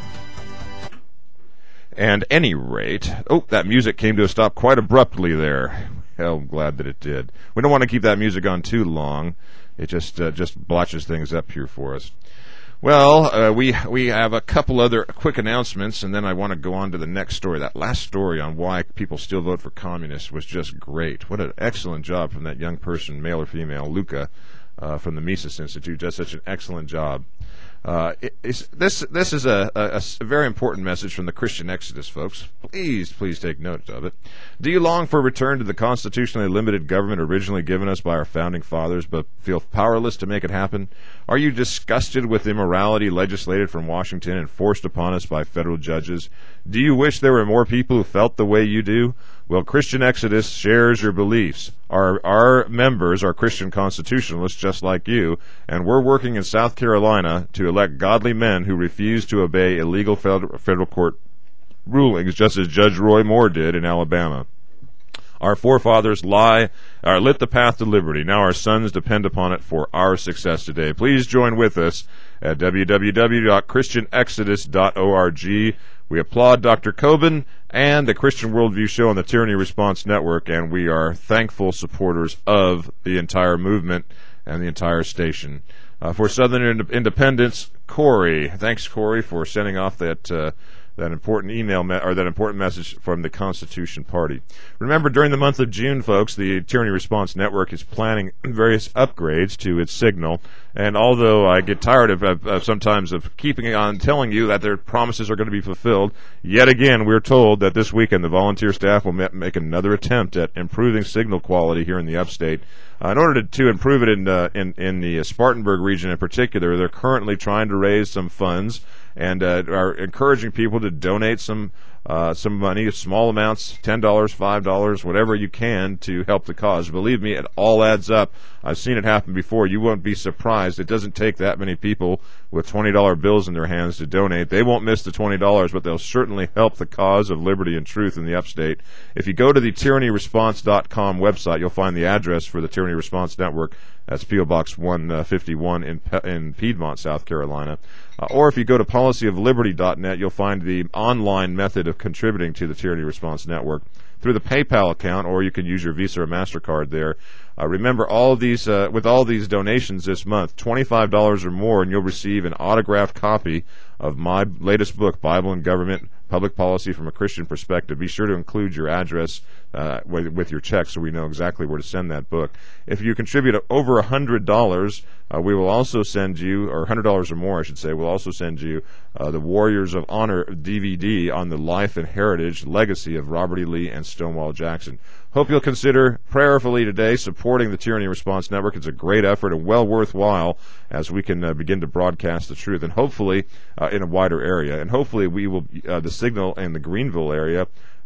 And any rate, oh, that music came to a stop quite abruptly there. Hell, I'm glad that it did. We don't want to keep that music on too long. It just uh, just blotches things up here for us. Well, uh, we we have a couple other quick announcements, and then I want to go on to the next story. That last story on why people still vote for communists was just great. What an excellent job from that young person, male or female, Luca, uh, from the Mises Institute. Does such an excellent job. Uh, it, it's, this this is a, a, a very important message from the Christian Exodus, folks. Please, please take note of it. Do you long for a return to the constitutionally limited government originally given us by our founding fathers, but feel powerless to make it happen? Are you disgusted with immorality legislated from Washington and forced upon us by federal judges? Do you wish there were more people who felt the way you do? Well, Christian Exodus shares your beliefs. Our our members are Christian constitutionalists just like you, and we're working in South Carolina to elect godly men who refuse to obey illegal federal, federal court rulings, just as Judge Roy Moore did in Alabama. Our forefathers lie, or lit the path to liberty. Now our sons depend upon it for our success today. Please join with us at w w w dot christian exodus dot org. We applaud Doctor Coben and the Christian Worldview Show on the Tyranny Response Network, and we are thankful supporters of the entire movement and the entire station. Uh, for Southern Ind- Independence, Corey. Thanks, Corey, for sending off that uh, that important email me- or that important message from the Constitution Party. Remember, during the month of June, folks, the Tyranny Response Network is planning various upgrades to its signal. And although I get tired of, of, of sometimes of keeping on telling you that their promises are going to be fulfilled, yet again we're told that this weekend the volunteer staff will ma- make another attempt at improving signal quality here in the upstate. Uh, in order to, to improve it in, uh, in in the Spartanburg region in particular, they're currently trying to raise some funds and uh, are encouraging people to donate some uh, some money, small amounts, ten dollars, five dollars, whatever you can to help the cause. Believe me, it all adds up. I've seen it happen before. You won't be surprised. It doesn't take that many people with twenty dollar bills in their hands to donate. They won't miss the twenty dollars, but they'll certainly help the cause of liberty and truth in the upstate. If you go to the tyranny response dot com website, you'll find the address for the Tyranny Response Network. That's P O Box one fifty-one in, in Piedmont, South Carolina. Uh, or if you go to policy of liberty dot net, you'll find the online method of contributing to the Tyranny Response Network through the PayPal account, or you can use your Visa or MasterCard there. Uh, remember, all of these uh, with all these donations this month, twenty-five dollars or more, and you'll receive an autographed copy of my latest book, Bible and Government, Public Policy from a Christian Perspective. Be sure to include your address uh, with, with your check so we know exactly where to send that book. If you contribute over one hundred dollars, uh, we will also send you, or one hundred dollars or more, I should say, we'll also send you uh, the Warriors of Honor D V D on the life and heritage legacy of Robert E. Lee and Stonewall Jackson. Hope you'll consider prayerfully today supporting the Tyranny Response Network. It's a great effort and well worthwhile as we can uh, begin to broadcast the truth, and hopefully uh, in a wider area. And hopefully we will, uh, the signal in the Greenville area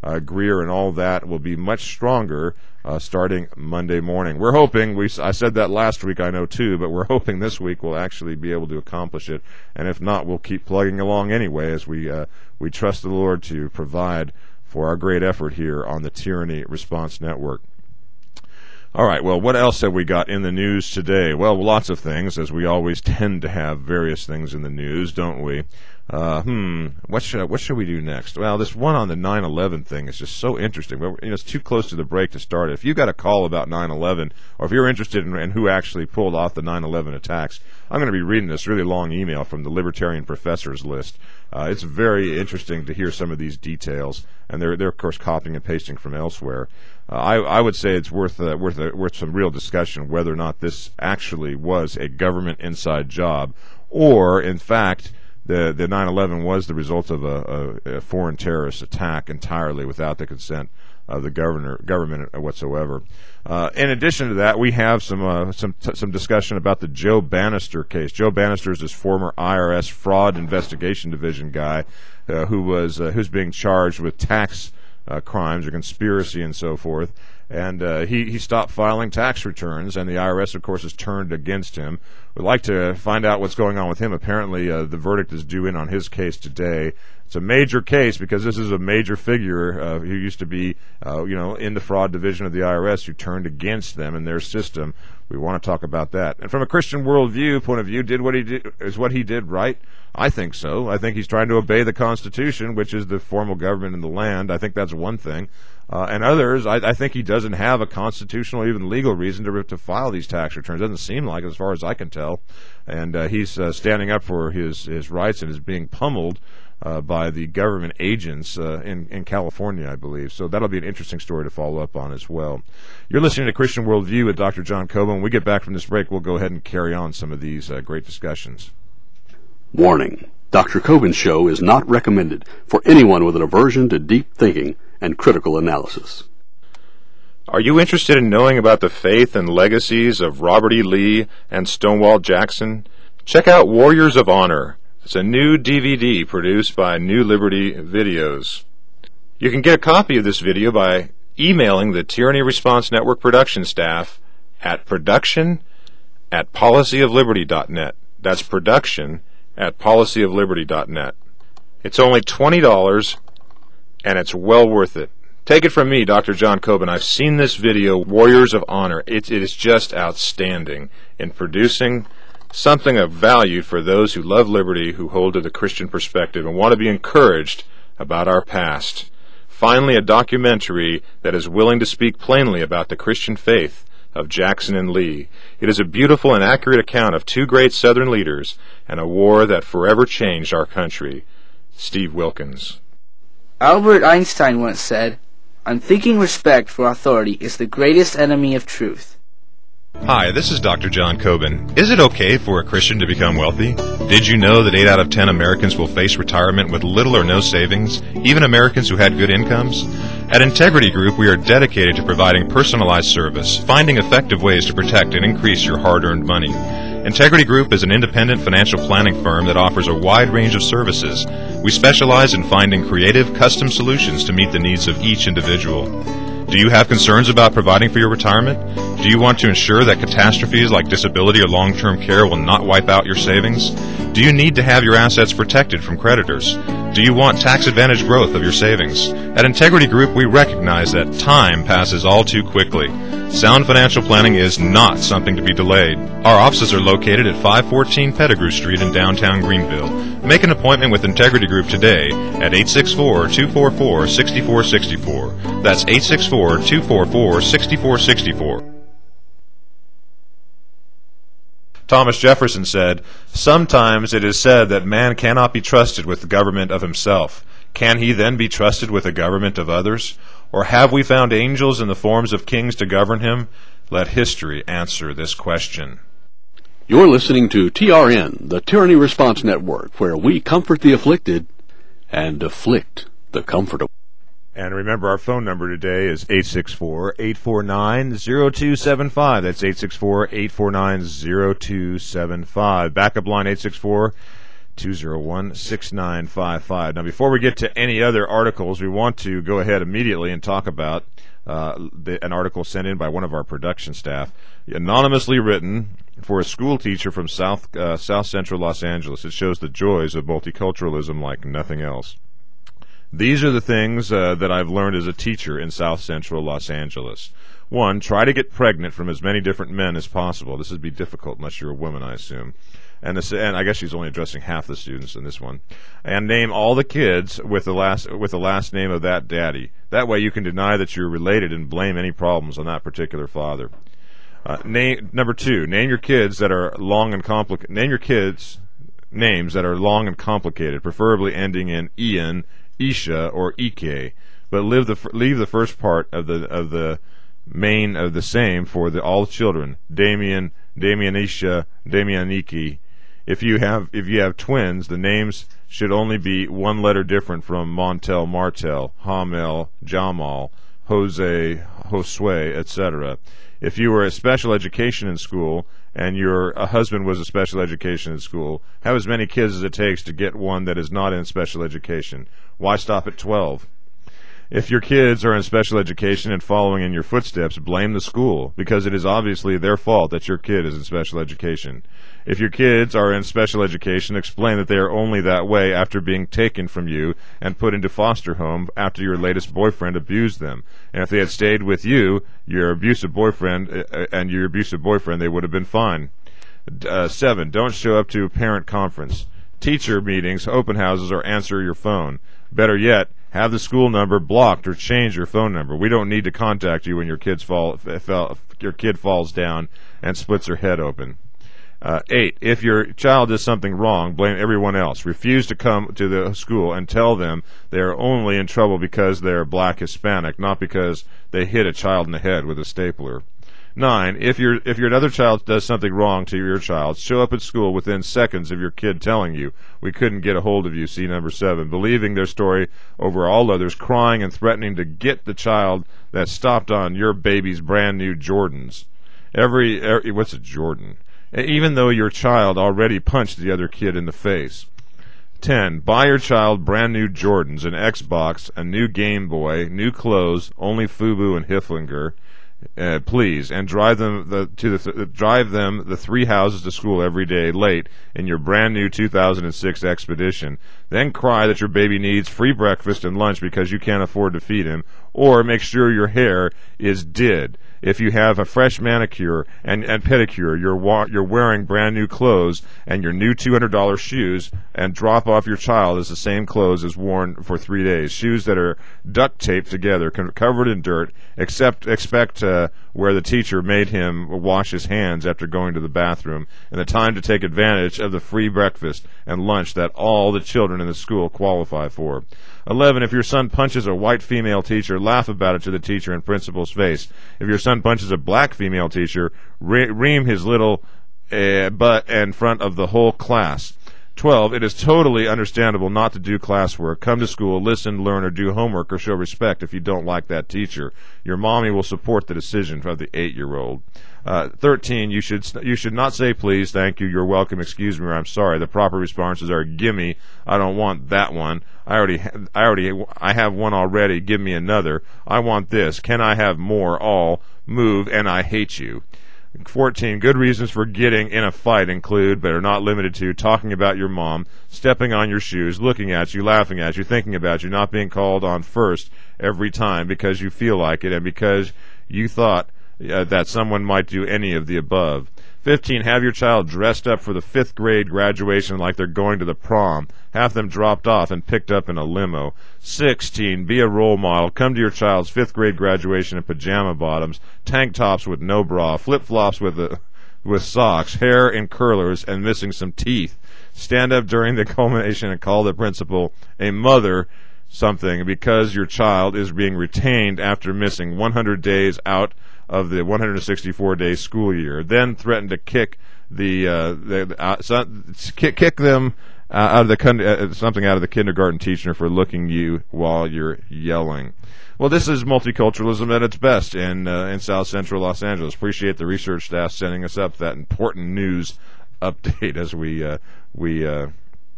uh, Greer and all that will be much stronger uh, starting Monday morning. We're hoping, we, I said that last week, I know too, but we're hoping this week we'll actually be able to accomplish it. And if not, we'll keep plugging along anyway as we, uh, we trust the Lord to provide for our great effort here on the Tyranny Response Network. All right, well, what else have we got in the news today? Well, lots of things, as we always tend to have various things in the news, don't we? Uh, hmm, what should what should we do next? Well, this one on the nine eleven thing is just so interesting. But, you know, it's too close to the break to start it. If you got a call about nine eleven, or if you're interested in, in who actually pulled off the nine eleven attacks, I'm going to be reading this really long email from the Libertarian Professors list. Uh, it's very interesting to hear some of these details, and they're they're of course copying and pasting from elsewhere. Uh, I, I would say it's worth uh, worth uh, worth some real discussion whether or not this actually was a government inside job, or in fact the the nine eleven was the result of a, a, a foreign terrorist attack entirely without the consent of the governor government whatsoever. Uh, in addition to that, we have some uh, some t- some discussion about the Joe Bannister case. Joe Bannister is this former I R S Fraud Investigation Division guy uh, who was uh, who's being charged with tax Uh, crimes or conspiracy and so forth, and uh, he, he stopped filing tax returns, and the I R S, of course, has turned against him. We'd like to find out what's going on with him. Apparently, uh, the verdict is due in on his case today. It's a major case because this is a major figure uh, who used to be, uh, you know, in the fraud division of the I R S who turned against them and their system. We want to talk about that. And from a Christian worldview point of view, did what he did is what he did right? I think so. I think he's trying to obey the Constitution, which is the formal government in the land. I think that's one thing. Uh, and others, I, I think he doesn't have a constitutional or even legal reason to to file these tax returns. Doesn't seem like it, as far as I can tell. And uh, he's uh, standing up for his, his rights and is being pummeled uh, by the government agents uh, in, in California, I believe. So that'll be an interesting story to follow up on as well. You're listening to Christian Worldview with Doctor John Coben. When we get back from this break, we'll go ahead and carry on some of these uh, great discussions. Warning. Doctor Coben's show is not recommended for anyone with an aversion to deep thinking and critical analysis. Are you interested in knowing about the faith and legacies of Robert E. Lee and Stonewall Jackson? Check out Warriors of Honor. It's a new D V D produced by New Liberty Videos. You can get a copy of this video by emailing the Tyranny Response Network production staff at production at policyofliberty dot net. That's production at policyofliberty dot net. It's only twenty dollars, and it's well worth it. Take it from me, Doctor John Coben. I've seen this video, Warriors of Honor. It, it is just outstanding in producing something of value for those who love liberty, who hold to the Christian perspective, and want to be encouraged about our past. Finally, a documentary that is willing to speak plainly about the Christian faith of Jackson and Lee. It is a beautiful and accurate account of two great Southern leaders and a war that forever changed our country. Steve Wilkins. Albert Einstein once said, "Unthinking respect for authority is the greatest enemy of truth." Hi, this is Doctor John Coben. Is it okay for a Christian to become wealthy? Did you know that eight out of ten Americans will face retirement with little or no savings, even Americans who had good incomes? At Integrity Group, we are dedicated to providing personalized service, finding effective ways to protect and increase your hard-earned money. Integrity Group is an independent financial planning firm that offers a wide range of services. We specialize in finding creative, custom solutions to meet the needs of each individual. Do you have concerns about providing for your retirement? Do you want to ensure that catastrophes like disability or long-term care will not wipe out your savings? Do you need to have your assets protected from creditors? Do you want tax-advantaged growth of your savings? At Integrity Group, we recognize that time passes all too quickly. Sound financial planning is not something to be delayed. Our offices are located at five fourteen Pettigrew Street in downtown Greenville. Make an appointment with Integrity Group today at eight six four, two four four, six four six four. That's eight six four, two four four, six four six four. Thomas Jefferson said, "Sometimes it is said that man cannot be trusted with the government of himself. Can he then be trusted with the government of others? Or have we found angels in the forms of kings to govern him? Let history answer this question." You're listening to T R N, the Tyranny Response Network, where we comfort the afflicted and afflict the comfortable. And remember, our phone number today is eight six four, eight four nine, zero two seven five. That's eight six four, eight four nine, zero two seven five. Backup line eight six four, two oh one, six nine five five. Now, before we get to any other articles, we want to go ahead immediately and talk about uh, the, an article sent in by one of our production staff, anonymously written for a school teacher from South uh, South Central Los Angeles. It shows the joys of multiculturalism like nothing else. These are the things uh, that I've learned as a teacher in South Central Los Angeles. One, try to get pregnant from as many different men as possible. This would be difficult unless you're a woman, I assume. And, this, and I guess she's only addressing half the students in this one. And name all the kids with the last with the last name of that daddy. That way you can deny that you're related and blame any problems on that particular father. Uh, name number two. Name your kids that are long and complicated. Name your kids names that are long and complicated, preferably ending in Ian, Isha, or Ike. But leave the leave the first part of the of the main of the same for the all children. Damien, Damianisha, Damianiki. If you have if you have twins, the names should only be one letter different from Montel, Martel, Hamel, Jamal, Jose, Josue, et cetera. If you were a special education in school and your a husband was a special education in school, have as many kids as it takes to get one that is not in special education. Why stop at twelve? If your kids are in special education and following in your footsteps, blame the school, because it is obviously their fault that your kid is in special education. If your kids are in special education, explain that they are only that way after being taken from you and put into foster home after your latest boyfriend abused them. And if they had stayed with you, your abusive boyfriend, uh, and your abusive boyfriend, they would have been fine. Uh, seven, don't show up to a parent conference, teacher meetings, open houses, or answer your phone. Better yet, have the school number blocked or change your phone number. We don't need to contact you when your kids fall, fell, your kid falls down and splits her head open. Uh, eight, if your child does something wrong, blame everyone else. Refuse to come to the school and tell them they are only in trouble because they are black Hispanic, not because they hit a child in the head with a stapler. Nine, if your if your other child does something wrong to your child, show up at school within seconds of your kid telling you, we couldn't get a hold of you, see number seven, believing their story over all others, crying and threatening to get the child that stopped on your baby's brand new Jordans. Every, every what's a Jordan? Even though your child already punched the other kid in the face. Ten, buy your child brand new Jordans, an Xbox, a new Game Boy, new clothes, only FUBU and Hiflinger. Uh, please, and drive them the, to the th- drive them the three houses to school every day late in your brand new two thousand six Expedition. Then cry that your baby needs free breakfast and lunch because you can't afford to feed him, or make sure your hair is did. If you have a fresh manicure and, and pedicure, you're wa- you're wearing brand new clothes and your new two hundred dollars shoes, and drop off your child as the same clothes as worn for three days. Shoes that are duct taped together, con- covered in dirt, except expect uh, where the teacher made him wash his hands after going to the bathroom, and the time to take advantage of the free breakfast and lunch that all the children in the school qualify for. Eleven, if your son punches a white female teacher, laugh about it to the teacher and principal's face. If your son punches a black female teacher, re- ream his little uh, butt in front of the whole class. Twelve, it is totally understandable not to do classwork. Come to school, listen, learn, or do homework, or show respect if you don't like that teacher. Your mommy will support the decision of the eight-year-old. Uh, Thirteen, you should you should not say please, thank you, you're welcome, excuse me, or I'm sorry. The proper responses are gimme, I don't want that one. I already ha- I already I have one already. Give me another. I want this. Can I have more? All move, and I hate you. Fourteen, good reasons for getting in a fight include, but are not limited to, talking about your mom, stepping on your shoes, looking at you, laughing at you, thinking about you, not being called on first every time because you feel like it and because you thought uh, that someone might do any of the above. Fifteen, have your child dressed up for the fifth grade graduation like they're going to the prom. Have them dropped off and picked up in a limo. Sixteen, be a role model. Come to your child's fifth grade graduation in pajama bottoms, tank tops with no bra, flip-flops with a, with socks, hair in curlers, and missing some teeth. Stand up during the culmination and call the principal a mother something because your child is being retained after missing one hundred days out of the one hundred sixty-four day school year. Then threaten to kick the, uh, the uh, so, kick, kick them uh, out of the uh, something out of the kindergarten teacher for looking you while you're yelling. Well, this is multiculturalism at its best in uh, in South Central Los Angeles. Appreciate the research staff sending us up that important news update as we uh, we uh,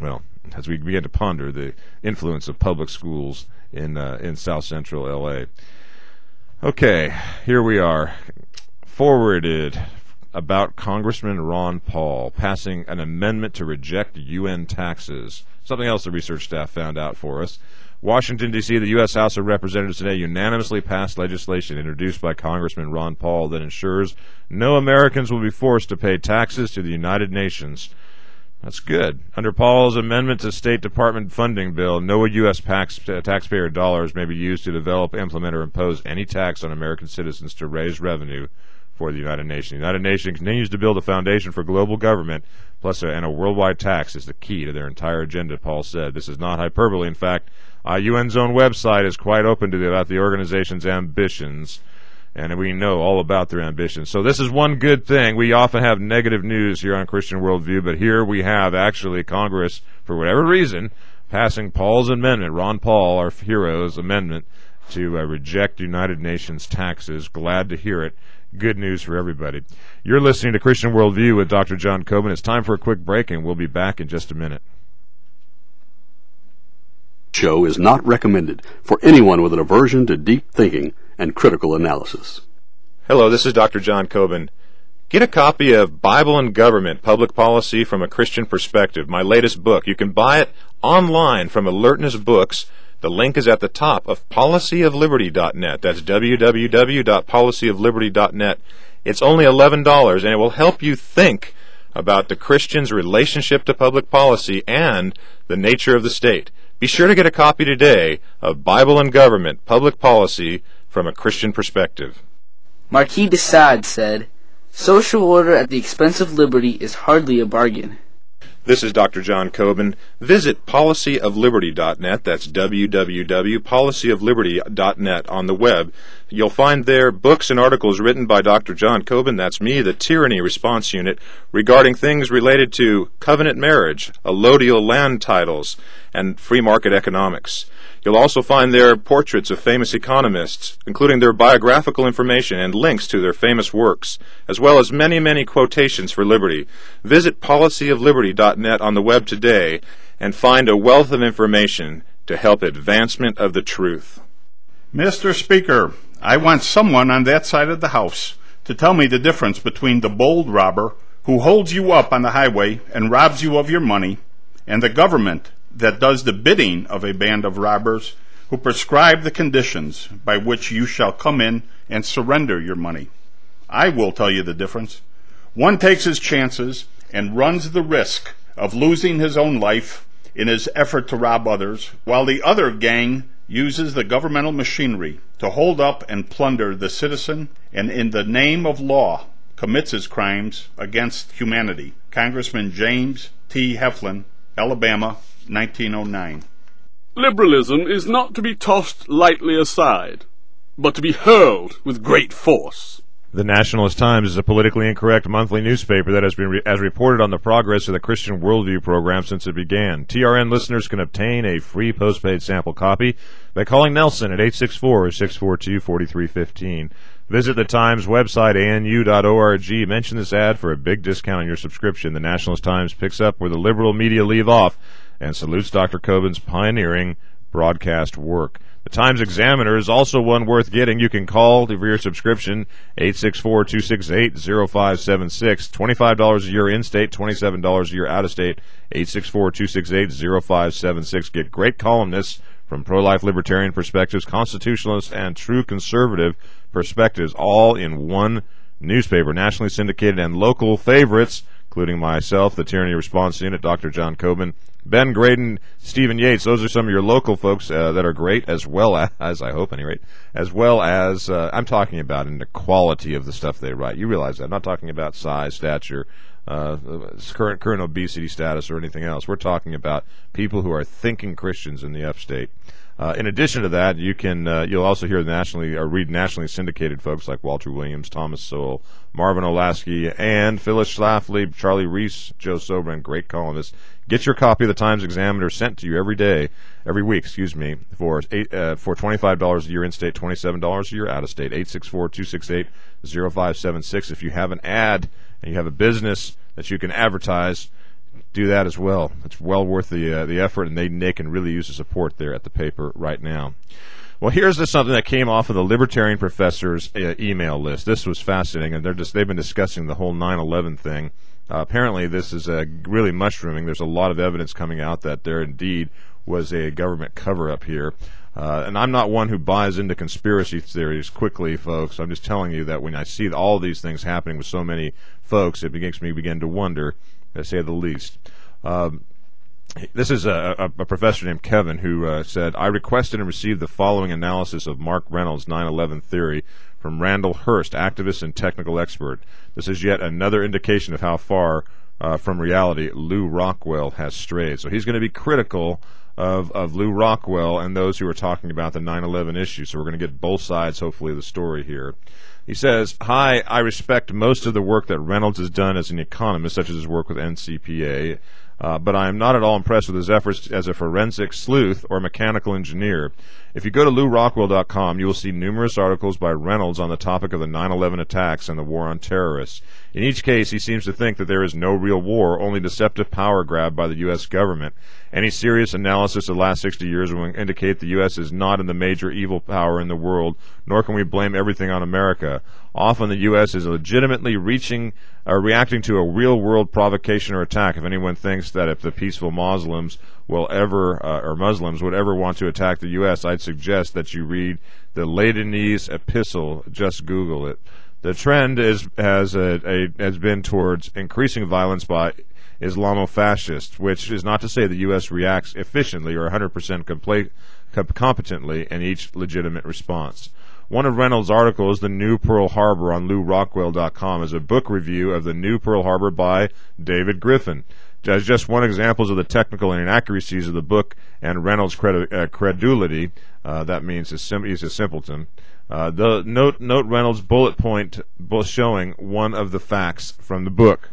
well, as we begin to ponder the influence of public schools in uh, in South Central L A. Okay, here we are, forwarded about Congressman Ron Paul passing an amendment to reject U N taxes. Something else the research staff found out for us. Washington, D C, the U S House of Representatives today unanimously passed legislation introduced by Congressman Ron Paul that ensures no Americans will be forced to pay taxes to the United Nations. That's good. Under Paul's amendment to State Department funding bill, no U S tax, uh, taxpayer dollars may be used to develop, implement, or impose any tax on American citizens to raise revenue for the United Nations. The United Nations continues to build a foundation for global government, plus a, and a worldwide tax is the key to their entire agenda, Paul said. This is not hyperbole. In fact, uh, U N's own website is quite open to the, about the organization's ambitions, and we know all about their ambitions. So this is one good thing. We often have negative news here on Christian Worldview, but here we have actually Congress, for whatever reason, passing Paul's amendment, Ron Paul, our hero's amendment, to uh, reject United Nations taxes. Glad to hear it. Good news for everybody. You're listening to Christian Worldview with Doctor John Coben. It's time for a quick break, and we'll be back in just a minute. Show is not recommended for anyone with an aversion to deep thinking and critical analysis. Hello, this is Doctor John Coben. Get a copy of Bible and Government, Public Policy from a Christian Perspective, my latest book. You can buy it online from Alertness Books. The link is at the top of policy of liberty dot net. That's w w w dot policy of liberty dot net. It's only eleven dollars, and it will help you think about the Christian's relationship to public policy and the nature of the state. Be sure to get a copy today of Bible and Government, Public Policy from a Christian Perspective. Marquis de Sade said, "Social order at the expense of liberty is hardly a bargain." This is Doctor John Coben. Visit policy of liberty dot net. That's w w w dot policy of liberty dot net on the web. You'll find there books and articles written by Doctor John Coben, that's me, the Tyranny Response Unit, regarding things related to covenant marriage, allodial land titles, and free market economics. You'll also find there portraits of famous economists, including their biographical information and links to their famous works, as well as many, many quotations for liberty. Visit policy of liberty dot net on the web today and find a wealth of information to help advancement of the truth. Mister Speaker, I want someone on that side of the House to tell me the difference between the bold robber who holds you up on the highway and robs you of your money and the government that does the bidding of a band of robbers who prescribe the conditions by which you shall come in and surrender your money. I will tell you the difference. One takes his chances and runs the risk of losing his own life in his effort to rob others, while the other gang uses the governmental machinery to hold up and plunder the citizen, and in the name of law commits his crimes against humanity. Congressman James T. Heflin, Alabama, nineteen oh nine. Liberalism is not to be tossed lightly aside, but to be hurled with great force. The Nationalist Times is a politically incorrect monthly newspaper that has been re- has reported on the progress of the Christian Worldview program since it began. T R N listeners can obtain a free postpaid sample copy by calling Nelson at eight six four, six four two, four three one five. Visit the Times website, a n u dot org. Mention this ad for a big discount on your subscription. The Nationalist Times picks up where the liberal media leave off and salutes Doctor Coben's pioneering broadcast work. The Times Examiner is also one worth getting. You can call for your subscription, eight six four, two six eight, zero five seven six. twenty-five dollars a year in-state, twenty-seven dollars a year out-of-state, eight six four, two six eight, zero five seven six. Get great columnists from pro-life libertarian perspectives, constitutionalist, and true conservative perspectives, all in one newspaper, nationally syndicated, and local favorites, including myself, the Tyranny Response Unit, Doctor John Coben, Ben Graydon, Stephen Yates. Those are some of your local folks uh, that are great, as well as, I hope, at any rate, as well as, uh, I'm talking about in the quality of the stuff they write. You realize that. I'm not talking about size, stature, uh, current current obesity status, or anything else. We're talking about people who are thinking Christians in the upstate. Uh, in addition to that, you can uh, you'll also hear nationally or read nationally syndicated folks like Walter Williams, Thomas Sowell, Marvin Olasky, and Phyllis Schlafly, Charlie Reese, Joe Sobran, great columnists. Get your copy of the Times Examiner sent to you every day, every week, excuse me, for eight, uh, for twenty-five dollars a year in-state, twenty-seven dollars a year out-of-state. eight six four, two six eight, zero five seven six. If you have an ad and you have a business that you can advertise, do that as well. It's well worth the uh, the effort, and they they can really use the support there at the paper right now. Well, here's just something that came off of the Libertarian Professor's uh, email list. This was fascinating, and they're just they've been discussing the whole nine eleven thing. Uh, apparently, this is uh, really mushrooming. There's a lot of evidence coming out that there indeed was a government cover-up here. Uh, and I'm not one who buys into conspiracy theories quickly, folks. I'm just telling you that when I see all these things happening with so many folks, it makes me begin to wonder, to say the least. Um, This is a, a, a professor named Kevin who uh, said, I requested and received the following analysis of Mark Reynolds' nine eleven theory from Randall Hurst, activist and technical expert. This is yet another indication of how far uh, from reality Lew Rockwell has strayed. So he's going to be critical of, of Lew Rockwell and those who are talking about the nine eleven issue. So we're going to get both sides, hopefully, of the story here. He says, hi, I respect most of the work that Reynolds has done as an economist, such as his work with N C P A. Uh, but I am not at all impressed with his efforts as a forensic sleuth or mechanical engineer. If you go to lew rockwell dot com, you will see numerous articles by Reynolds on the topic of the nine eleven attacks and the war on terrorists. In each case, he seems to think that there is no real war, only deceptive power grab by the U S government. Any serious analysis of the last sixty years will indicate the U S is not in the major evil power in the world, nor can we blame everything on America. Often the U S is legitimately reaching, uh, reacting to a real-world provocation or attack. If anyone thinks that if the peaceful Muslims will ever, uh, or Muslims would ever want to attack the U S, I'd suggest that you read the Leidanese Epistle. Just Google it. The trend is has a, a has been towards increasing violence by Islamofascists, which is not to say the U S reacts efficiently or one hundred percent compla- competently in each legitimate response. One of Reynolds' articles, The New Pearl Harbor, on lew rockwell dot com, is a book review of The New Pearl Harbor by David Griffin. As just one example of the technical inaccuracies of the book and Reynolds' cred- uh, credulity, uh, that means he's, sim- he's a simpleton. Uh, the note, note Reynolds' bullet point showing one of the facts from the book.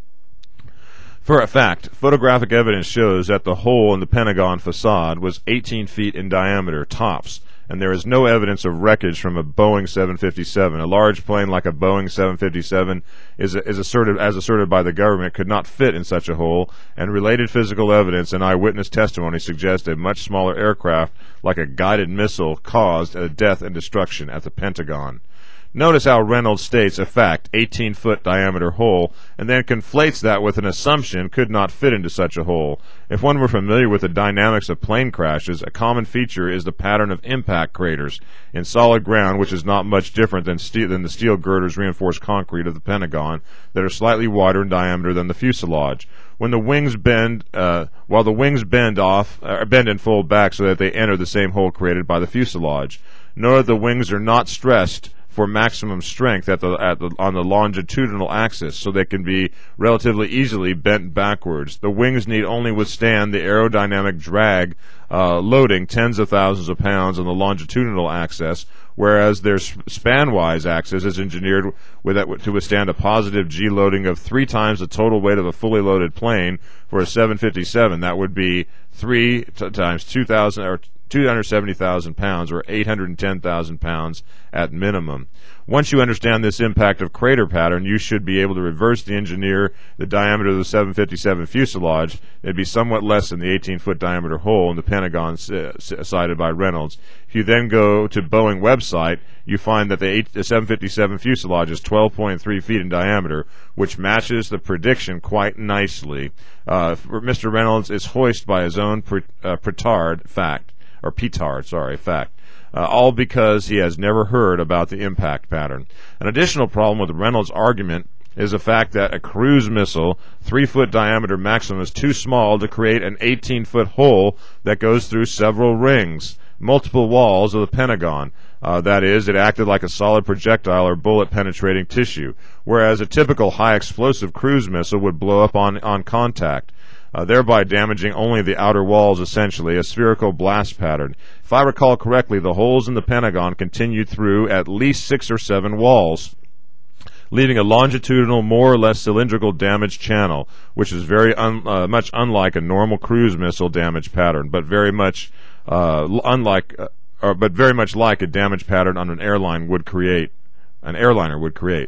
For a fact, photographic evidence shows that the hole in the Pentagon facade was eighteen feet in diameter, tops, and there is no evidence of wreckage from a Boeing seven fifty-seven. A large plane like a Boeing seven fifty-seven is, is asserted, as asserted by the government, could not fit in such a hole, and related physical evidence and eyewitness testimony suggest a much smaller aircraft, like a guided missile, caused a death and destruction at the Pentagon. Notice how Reynolds states a fact, eighteen-foot diameter hole, and then conflates that with an assumption could not fit into such a hole. If one were familiar with the dynamics of plane crashes, a common feature is the pattern of impact craters in solid ground, which is not much different than, steel, than the steel girders reinforced concrete of the Pentagon that are slightly wider in diameter than the fuselage. When the wings bend, uh, while the wings bend off, uh, bend and fold back so that they enter the same hole created by the fuselage. Note that the wings are not stressed for maximum strength at the, at the on the longitudinal axis, so they can be relatively easily bent backwards. The wings need only withstand the aerodynamic drag uh, loading tens of thousands of pounds on the longitudinal axis, whereas their span-wise axis is engineered with that, to withstand a positive G loading of three times the total weight of a fully loaded plane. For a seven fifty-seven, that would be three t- times two thousand or two hundred seventy thousand pounds, or eight hundred ten thousand pounds at minimum. Once you understand this impact of crater pattern, you should be able to reverse the engineer the diameter of the seven fifty-seven fuselage. It'd be somewhat less than the eighteen-foot diameter hole in the Pentagon uh, cited by Reynolds. If you then go to Boeing website, you find that the, eight, the seven fifty-seven fuselage is twelve point three feet in diameter, which matches the prediction quite nicely. Uh, Mister Reynolds is hoist by his own pre, uh, petard fact, or petard, sorry, fact. Uh, all because he has never heard about the impact pattern. An additional problem with Reynolds' argument is the fact that a cruise missile, three-foot diameter maximum, is too small to create an eighteen-foot hole that goes through several rings, multiple walls of the Pentagon. Uh, that is, it acted like a solid projectile or bullet-penetrating tissue, whereas a typical high-explosive cruise missile would blow up on, on contact. Uh, thereby damaging only the outer walls, essentially, a spherical blast pattern. If I recall correctly, the holes in the Pentagon continued through at least six or seven walls, leaving a longitudinal, more or less cylindrical damage channel, which is very un- uh, much unlike a normal cruise missile damage pattern, but very much uh, unlike, uh, or, but very much like a damage pattern on an airline would create, an airliner would create.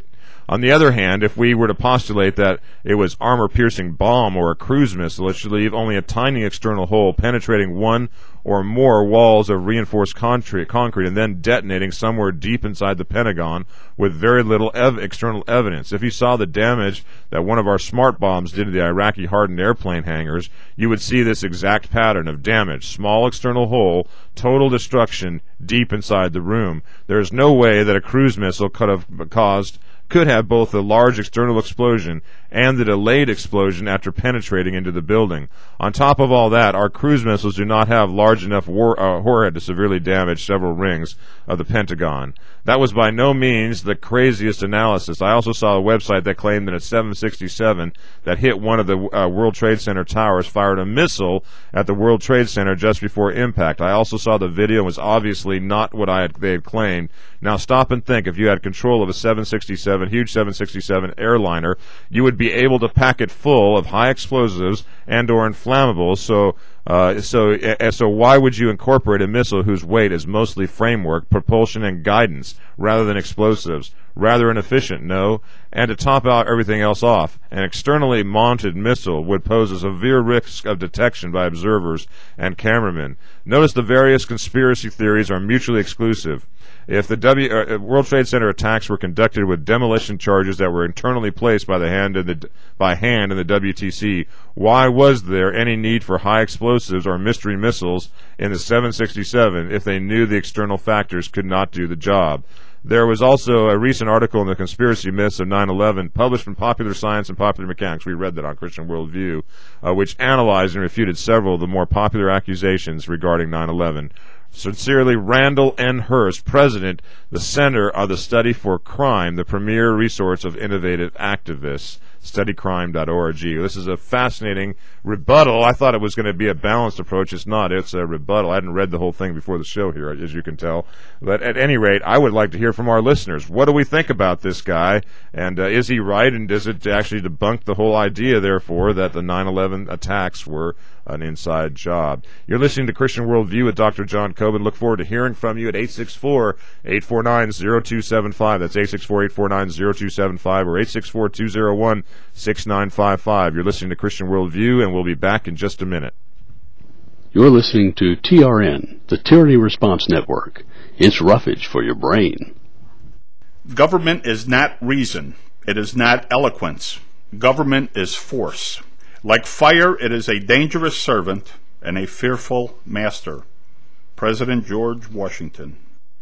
On the other hand, if we were to postulate that it was armor-piercing bomb or a cruise missile, it should leave only a tiny external hole penetrating one or more walls of reinforced concrete, concrete and then detonating somewhere deep inside the Pentagon with very little ev- external evidence. If you saw the damage that one of our smart bombs did to the Iraqi hardened airplane hangars, you would see this exact pattern of damage. Small external hole, total destruction deep inside the room. There is no way that a cruise missile could have caused could have both the large external explosion and the delayed explosion after penetrating into the building. On top of all that, our cruise missiles do not have large enough war, uh, warhead to severely damage several rings of the Pentagon. That was by no means the craziest analysis. I also saw a website that claimed that a seven sixty-seven that hit one of the uh, World Trade Center towers fired a missile at the World Trade Center just before impact. I also saw the video and was obviously not what I had, they had claimed. Now stop and think. If you had control of a seven sixty-seven, huge seven sixty-seven airliner, you would be able to pack it full of high explosives and or inflammables. So Uh, so, uh, so why would you incorporate a missile whose weight is mostly framework, propulsion, and guidance, rather than explosives? Rather inefficient, no. And to top out everything else off, an externally mounted missile would pose a severe risk of detection by observers and cameramen. Notice the various conspiracy theories are mutually exclusive. If the w, uh, World Trade Center attacks were conducted with demolition charges that were internally placed by the hand in the by hand in the W T C, why was there any need for high explosives or mystery missiles in the seven sixty-seven if they knew the external factors could not do the job? There was also a recent article in the Conspiracy Myths of nine eleven published in Popular Science and Popular Mechanics. We read that on Christian Worldview, uh, which analyzed and refuted several of the more popular accusations regarding nine eleven. Sincerely, Randall N. Hearst, President, the Center of the Study for Crime, the premier resource of innovative activists, study crime dot org. This is a fascinating rebuttal. I thought it was going to be a balanced approach. It's not. It's a rebuttal. I hadn't read the whole thing before the show here, as you can tell. But at any rate, I would like to hear from our listeners. What do we think about this guy? And uh, is he right? And does it actually debunk the whole idea, therefore, that the nine eleven attacks were an inside job? You're listening to Christian Worldview with Doctor John Coben. Look forward to hearing from you at eight six four, eight four nine, zero two seven five. That's eight six four, eight four nine, zero two seven five or eight six four, two zero one, six nine five five. You're listening to Christian Worldview, and we'll be back in just a minute. You're listening to T R N, the Tyranny Response Network. It's roughage for your brain. Government is not reason. It is not eloquence. Government is force. Like fire, it is a dangerous servant and a fearful master. President George Washington.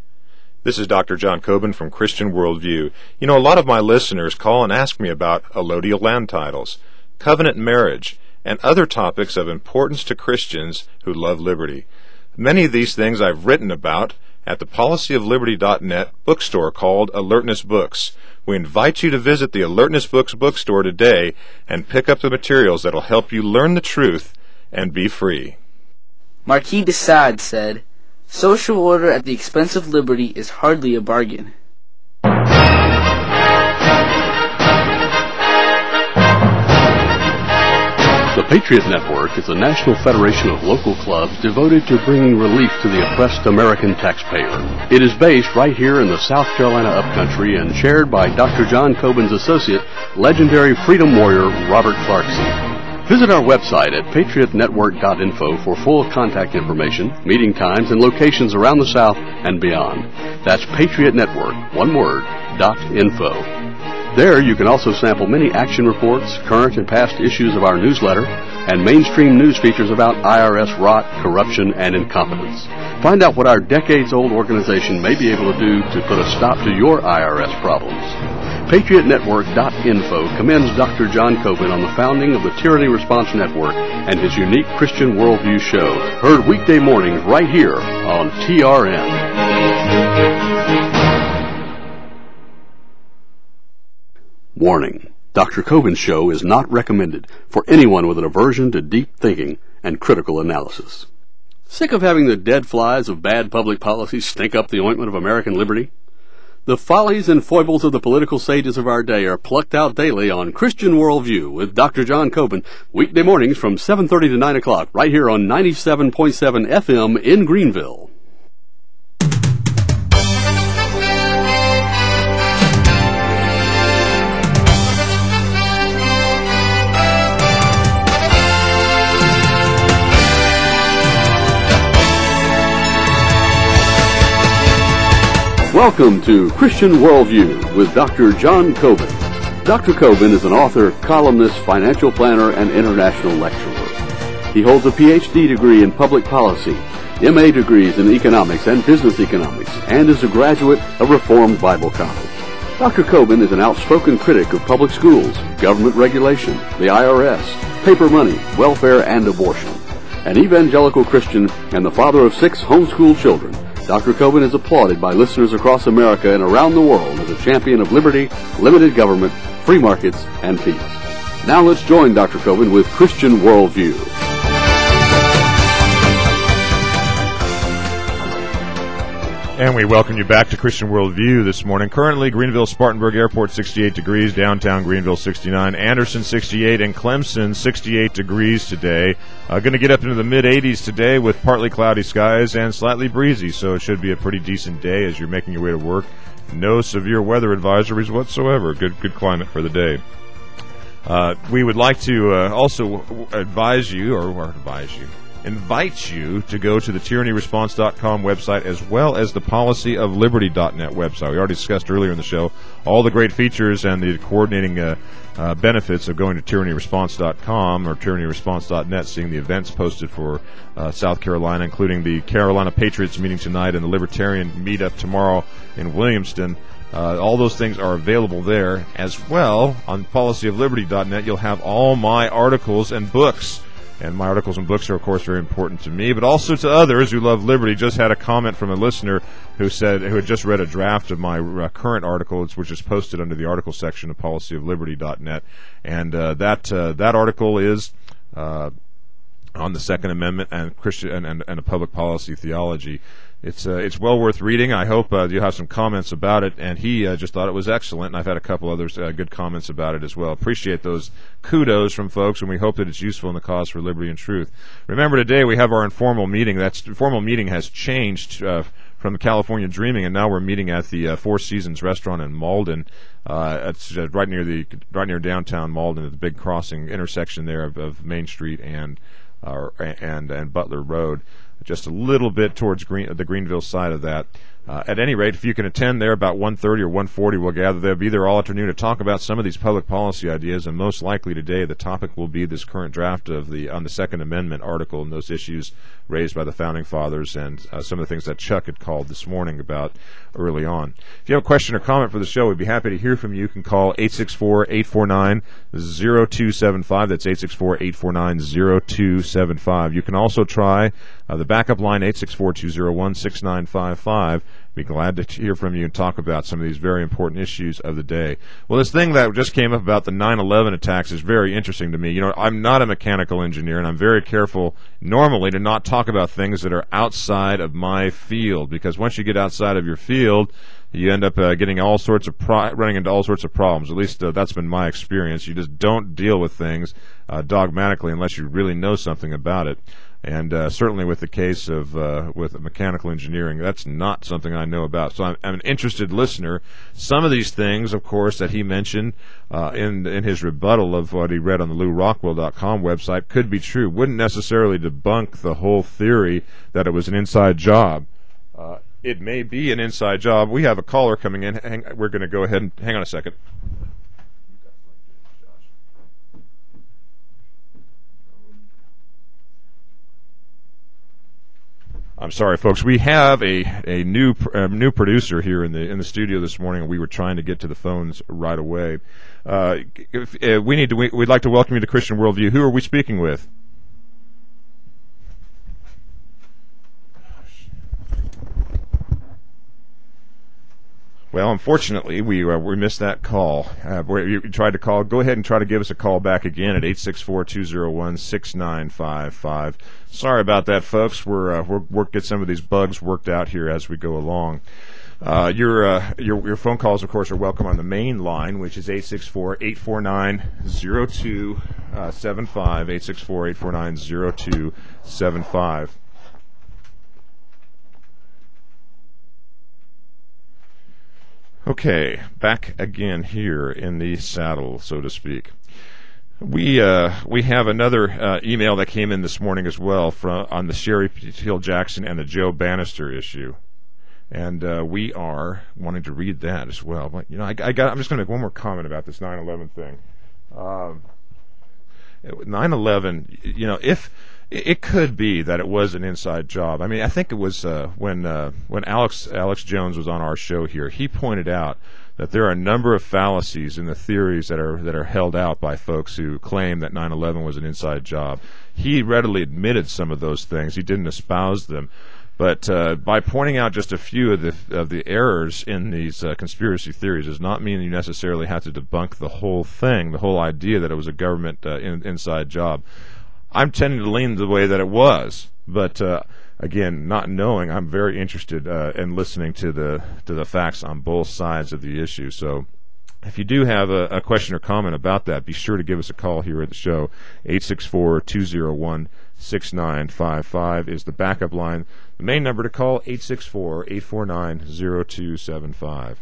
This is Doctor John Coben from Christian Worldview. You know, a lot of my listeners call and ask me about allodial land titles, covenant marriage, and other topics of importance to Christians who love liberty. Many of these things I've written about at the policy of liberty dot net bookstore called Alertness Books. We invite you to visit the Alertness Books bookstore today and pick up the materials that will help you learn the truth and be free. Marquis de Sade said, "Social order at the expense of liberty is hardly a bargain." The Patriot Network is a national federation of local clubs devoted to bringing relief to the oppressed American taxpayer. It is based right here in the South Carolina upcountry and chaired by Doctor John Coben's associate, legendary freedom warrior Robert Clarkson. Visit our website at patriot network dot info for full contact information, meeting times, and locations around the South and beyond. That's Patriot Network, one word, dot info. There you can also sample many action reports, current and past issues of our newsletter, and mainstream news features about I R S rot, corruption, and incompetence. Find out what our decades-old organization may be able to do to put a stop to your I R S problems. patriot network dot info commends Doctor John Coben on the founding of the Tyranny Response Network and his unique Christian Worldview show, heard weekday mornings right here on T R N. Warning. Doctor Coben's show is not recommended for anyone with an aversion to deep thinking and critical analysis. Sick of having the dead flies of bad public policy stink up the ointment of American liberty? The follies and foibles of the political sages of our day are plucked out daily on Christian Worldview with Doctor John Coben, weekday mornings from seven thirty to nine o'clock, right here on ninety-seven point seven F M in Greenville. Welcome to Christian Worldview with Doctor John Coben. Doctor Coben is an author, columnist, financial planner, and international lecturer. He holds a P H D degree in public policy, M A degrees in economics and business economics, and is a graduate of Reformed Bible College. Doctor Coben is an outspoken critic of public schools, government regulation, the I R S, paper money, welfare, and abortion. An evangelical Christian and the father of six homeschooled children, Doctor Coben is applauded by listeners across America and around the world as a champion of liberty, limited government, free markets, and peace. Now let's join Doctor Coben with Christian Worldview. And we welcome you back to Christian Worldview this morning. Currently, Greenville Spartanburg Airport sixty-eight degrees, downtown Greenville sixty-nine, Anderson sixty-eight, and Clemson sixty-eight degrees today. Uh, going to get up into the mid eighties today with partly cloudy skies and slightly breezy, so it should be a pretty decent day as you're making your way to work. No severe weather advisories whatsoever. Good, good climate for the day. Uh, we would like to uh, also advise you, or, or advise you, invite you to go to the tyranny response dot com website as well as the policy of liberty dot net website. We already discussed earlier in the show all the great features and the coordinating uh, uh, benefits of going to tyranny response dot com or tyranny response dot net, seeing the events posted for uh, South Carolina, including the Carolina Patriots meeting tonight and the Libertarian meetup tomorrow in Williamston. Uh, all those things are available there. As well, on policy of liberty dot net, you'll have all my articles and books. And my articles and books are, of course, very important to me, but also to others who love liberty. Just had a comment from a listener who said, who had just read a draft of my uh, current article, which is posted under the article section of policy of liberty dot net. And uh, that uh, that article is uh, on the Second Amendment and Christian and, and, and a public policy theology. It's uh, it's well worth reading. I hope uh, you have some comments about it. And he uh, just thought it was excellent, and I've had a couple others uh, good comments about it as well. Appreciate those kudos from folks, and we hope that it's useful in the cause for liberty and truth. Remember, today we have our informal meeting. That informal meeting has changed uh, from California Dreaming, and now we're meeting at the uh, Four Seasons Restaurant in Malden. Uh, it's uh, right near the right near downtown Malden, at the big crossing intersection there of, of Main Street and uh, and and Butler Road. Just a little bit towards Green, the Greenville side of that. Uh, at any rate, if you can attend there about one thirty or one forty, we'll gather there. Be there all afternoon to talk about some of these public policy ideas, and most likely today the topic will be this current draft of the on the Second Amendment article and those issues raised by the Founding Fathers and uh, some of the things that Chuck had called this morning about early on. If you have a question or comment for the show, we'd be happy to hear from you. You can call eight six four, eight four nine, zero two seven five. That's eight six four, eight four nine, zero two seven five. You can also try uh, the backup line, eight six four, two zero one, six nine five five. Be glad to hear from you and talk about some of these very important issues of the day. Well, this thing that just came up about the nine eleven attacks is very interesting to me. You know, I'm not a mechanical engineer, and I'm very careful normally to not talk about things that are outside of my field, because once you get outside of your field, you end up uh, getting all sorts of pro- running into all sorts of problems. At least uh, that's been my experience. You just don't deal with things uh, dogmatically unless you really know something about it. And uh, certainly with the case of uh, with mechanical engineering, that's not something I know about. So I'm, I'm an interested listener. Some of these things, of course, that he mentioned uh, in in his rebuttal of what he read on the Lew Rockwell dot com website could be true. Wouldn't necessarily debunk the whole theory that it was an inside job. Uh, it may be an inside job. We have a caller coming in. Hang, we're going to go ahead and hang on a second. I'm sorry, folks. We have a a new uh, new producer here in the in the studio this morning, and we were trying to get to the phones right away. Uh, if, uh, we need to. We, we'd like to welcome you to Christian Worldview. Who are we speaking with? Well, unfortunately, we uh, we missed that call. Uh, you tried to call. Go ahead and try to give us a call back again at eight six four, two zero one, six nine five five. Sorry about that, folks. We're uh, we're we're get some of these bugs worked out here as we go along. Uh, your uh, your your phone calls, of course, are welcome on the main line, which is eight six four, eight four nine, zero two seven five. eight six four, eight four nine, zero two seven five. Okay, back again here in the saddle, so to speak. We uh, we have another uh, email that came in this morning as well from on the Sherry Hill Jackson and the Joe Bannister issue. And uh, we are wanting to read that as well. But you know, I, I got. I'm just going to make one more comment about this nine eleven thing. Um, nine eleven. You know, if it could be that it was an inside job. I mean, I think it was uh, when uh, when Alex Alex Jones was on our show here. He pointed out that there are a number of fallacies in the theories that are that are held out by folks who claim that nine eleven was an inside job. He readily admitted some of those things. He didn't espouse them. But uh, by pointing out just a few of the of the errors in these uh, conspiracy theories does not mean you necessarily have to debunk the whole thing, the whole idea that it was a government uh, in, inside job. I'm tending to lean the way that it was, but uh, again, not knowing, I'm very interested uh, in listening to the to the facts on both sides of the issue. So if you do have a, a question or comment about that, be sure to give us a call here at the show. eight six four, two oh one, six nine five five is the backup line. The main number to call, eight six four, eight four nine, oh two seven five.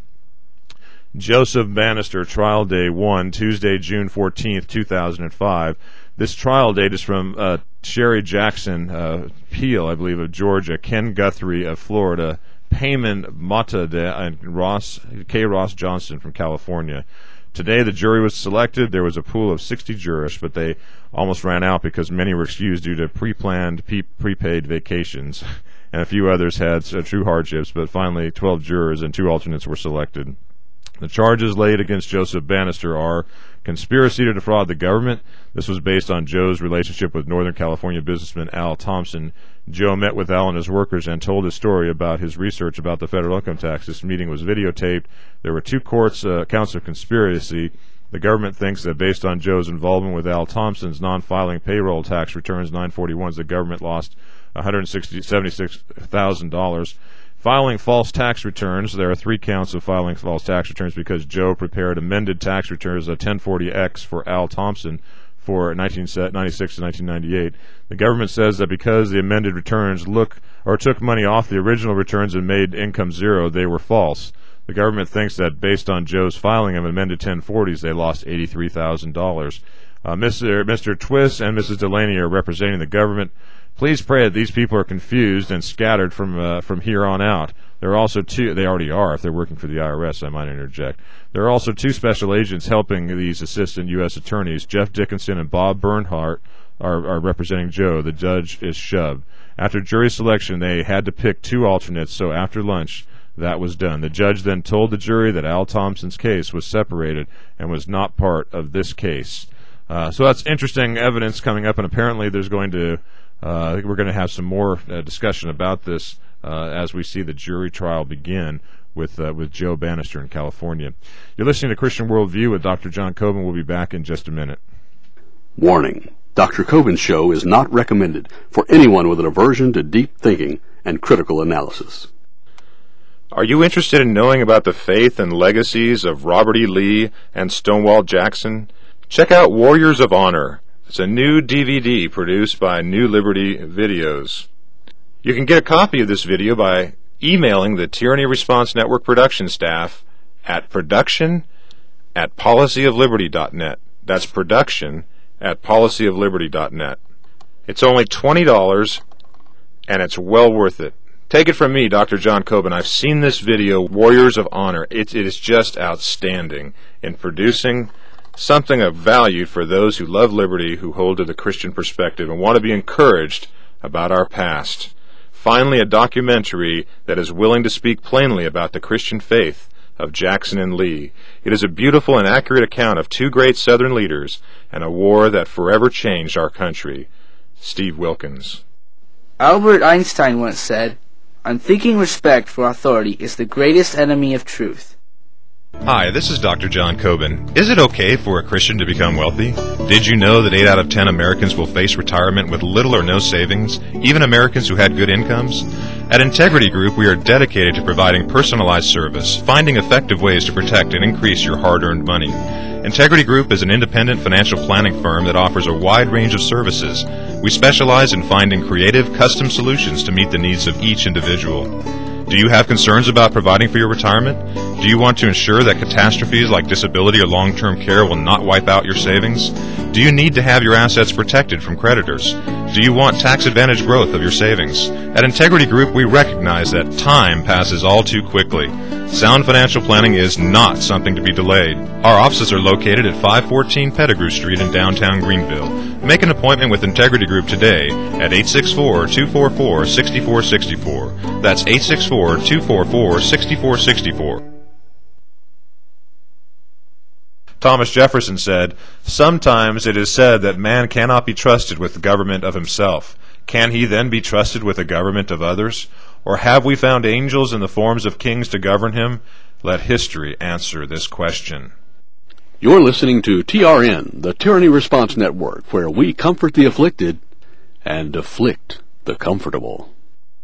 Joseph Bannister, trial day one, Tuesday, June fourteenth, two thousand five. This trial date is from uh, Sherry Jackson uh, Peel, I believe, of Georgia, Ken Guthrie of Florida, Payman Mata and Ross K. Ross Johnson from California. Today the jury was selected. There was a pool of sixty jurors, but they almost ran out because many were excused due to pre-planned, pe- prepaid vacations, and a few others had uh, true hardships, but finally twelve jurors and two alternates were selected. The charges laid against Joseph Bannister are conspiracy to defraud the government. This was based on Joe's relationship with Northern California businessman Al Thompson. Joe met with Al and his workers and told his story about his research about the federal income tax. This meeting was videotaped. There were two courts uh, counts of conspiracy. The government thinks that based on Joe's involvement with Al Thompson's non-filing payroll tax returns, nine forty-ones, the government lost one hundred seventy-six thousand dollars. Filing false tax returns, there are three counts of filing false tax returns because Joe prepared amended tax returns, a ten forty X for Al Thompson for nineteen ninety-six to nineteen ninety-eight. The government says that because the amended returns look or took money off the original returns and made income zero, they were false. The government thinks that based on Joe's filing of amended ten forties, they lost eighty-three thousand dollars. Uh, Mister Mister Twist and Missus Delaney are representing the government. Please pray that these people are confused and scattered from uh, from here on out. There are also two, they already are if they're working for the I R S, I might interject. There are also two special agents helping these assistant U S attorneys. Jeff Dickinson and Bob Bernhardt are, are representing Joe. The judge is Shub. After jury selection, they had to pick two alternates, so after lunch, that was done. The judge then told the jury that Al Thompson's case was separated and was not part of this case. Uh, so that's interesting evidence coming up, and apparently there's going to Uh, I think we're going to have some more uh, discussion about this uh, as we see the jury trial begin with uh, with Joe Bannister in California. You're listening to Christian Worldview with Doctor John Coben. We'll be back in just a minute. Warning: Doctor Coben's show is not recommended for anyone with an aversion to deep thinking and critical analysis. Are you interested in knowing about the faith and legacies of Robert E. Lee and Stonewall Jackson? Check out Warriors of Honor. It's a new D V D produced by New Liberty Videos. You can get a copy of this video by emailing the Tyranny Response Network production staff at production at policyofliberty dot net. That's production at policyofliberty dot net. It's only twenty dollars, and it's well worth it. Take it from me, Doctor John Coben. I've seen this video, Warriors of Honor. It, it is just outstanding in producing something of value for those who love liberty, who hold to the Christian perspective, and want to be encouraged about our past. Finally, a documentary that is willing to speak plainly about the Christian faith of Jackson and Lee. It is a beautiful and accurate account of two great Southern leaders and a war that forever changed our country. Steve Wilkins. Albert Einstein once said, "Unthinking respect for authority is the greatest enemy of truth." Hi, this is Doctor John Coben. Is it okay for a Christian to become wealthy? Did you know that eight out of ten Americans will face retirement with little or no savings, even Americans who had good incomes? At Integrity Group, we are dedicated to providing personalized service, finding effective ways to protect and increase your hard-earned money. Integrity Group is an independent financial planning firm that offers a wide range of services. We specialize in finding creative, custom solutions to meet the needs of each individual. Do you have concerns about providing for your retirement? Do you want to ensure that catastrophes like disability or long-term care will not wipe out your savings? Do you need to have your assets protected from creditors? Do you want tax-advantaged growth of your savings? At Integrity Group, we recognize that time passes all too quickly. Sound financial planning is not something to be delayed. Our offices are located at five fourteen Pettigrew Street in downtown Greenville. Make an appointment with Integrity Group today at eight six four, two four four, six four six four. That's eight six four, two four four, six four six four. Thomas Jefferson said, "Sometimes it is said that man cannot be trusted with the government of himself. Can he then be trusted with the government of others? Or have we found angels in the forms of kings to govern him? Let history answer this question." You're listening to T R N, the Tyranny Response Network, where we comfort the afflicted and afflict the comfortable.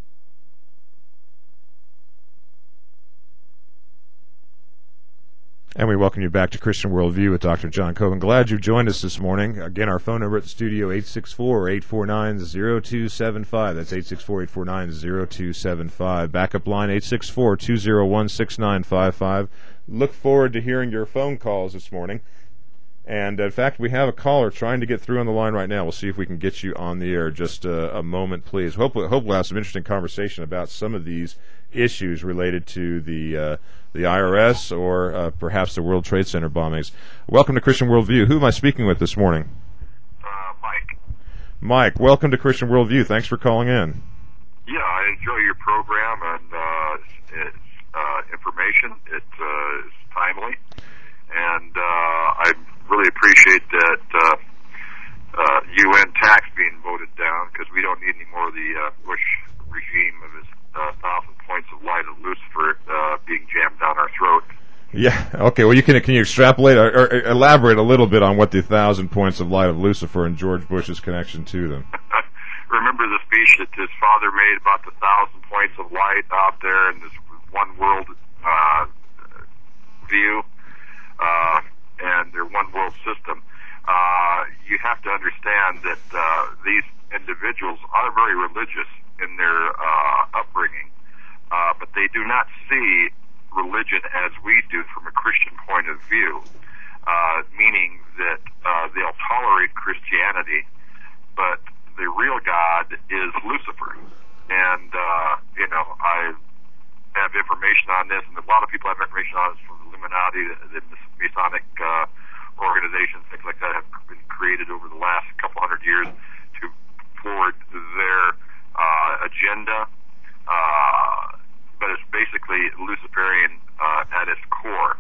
And we welcome you back to Christian Worldview with Doctor John Coven. Glad you joined us this morning. Again, our phone number at the studio, eight six four, eight four nine, zero two seven five. That's eight six four, eight four nine, zero two seven five. Backup line, eight six four, two zero one, six nine five five. Look forward to hearing your phone calls this morning. And, in fact, we have a caller trying to get through on the line right now. We'll see if we can get you on the air. Just a, a moment, please. Hopefully, hope we'll have some interesting conversation about some of these issues related to the uh, the I R S or uh, perhaps the World Trade Center bombings. Welcome to Christian Worldview. Who am I speaking with this morning? Uh, Mike. Mike, welcome to Christian Worldview. Thanks for calling in. Yeah, I enjoy your program and uh, it's uh, information. It uh, is timely, and uh, I really appreciate that uh, uh, U N tax being voted down, because we don't need any more of the uh, Bush regime of his uh, thousand points of light of Lucifer uh, being jammed down our throat. Yeah. Okay. Well, you can can you extrapolate or, or elaborate a little bit on what the thousand points of light of Lucifer and George Bush's connection to them? Remember the speech that his father made about the thousand points of light out there in this one world uh, view uh, and their one world system. Uh, you have to understand that uh, these individuals are very religious in their uh, upbringing, uh, but they do not see religion as we do from a Christian point of view, uh, meaning that uh, they'll tolerate Christianity, but the real God is Lucifer. And, uh, you know, I have information on this, and a lot of people have information on this from the Illuminati, the, the Masonic uh, organizations, things like that have been created over the last couple hundred years to forward their uh, agenda. Uh, but it's basically Luciferian uh, at its core.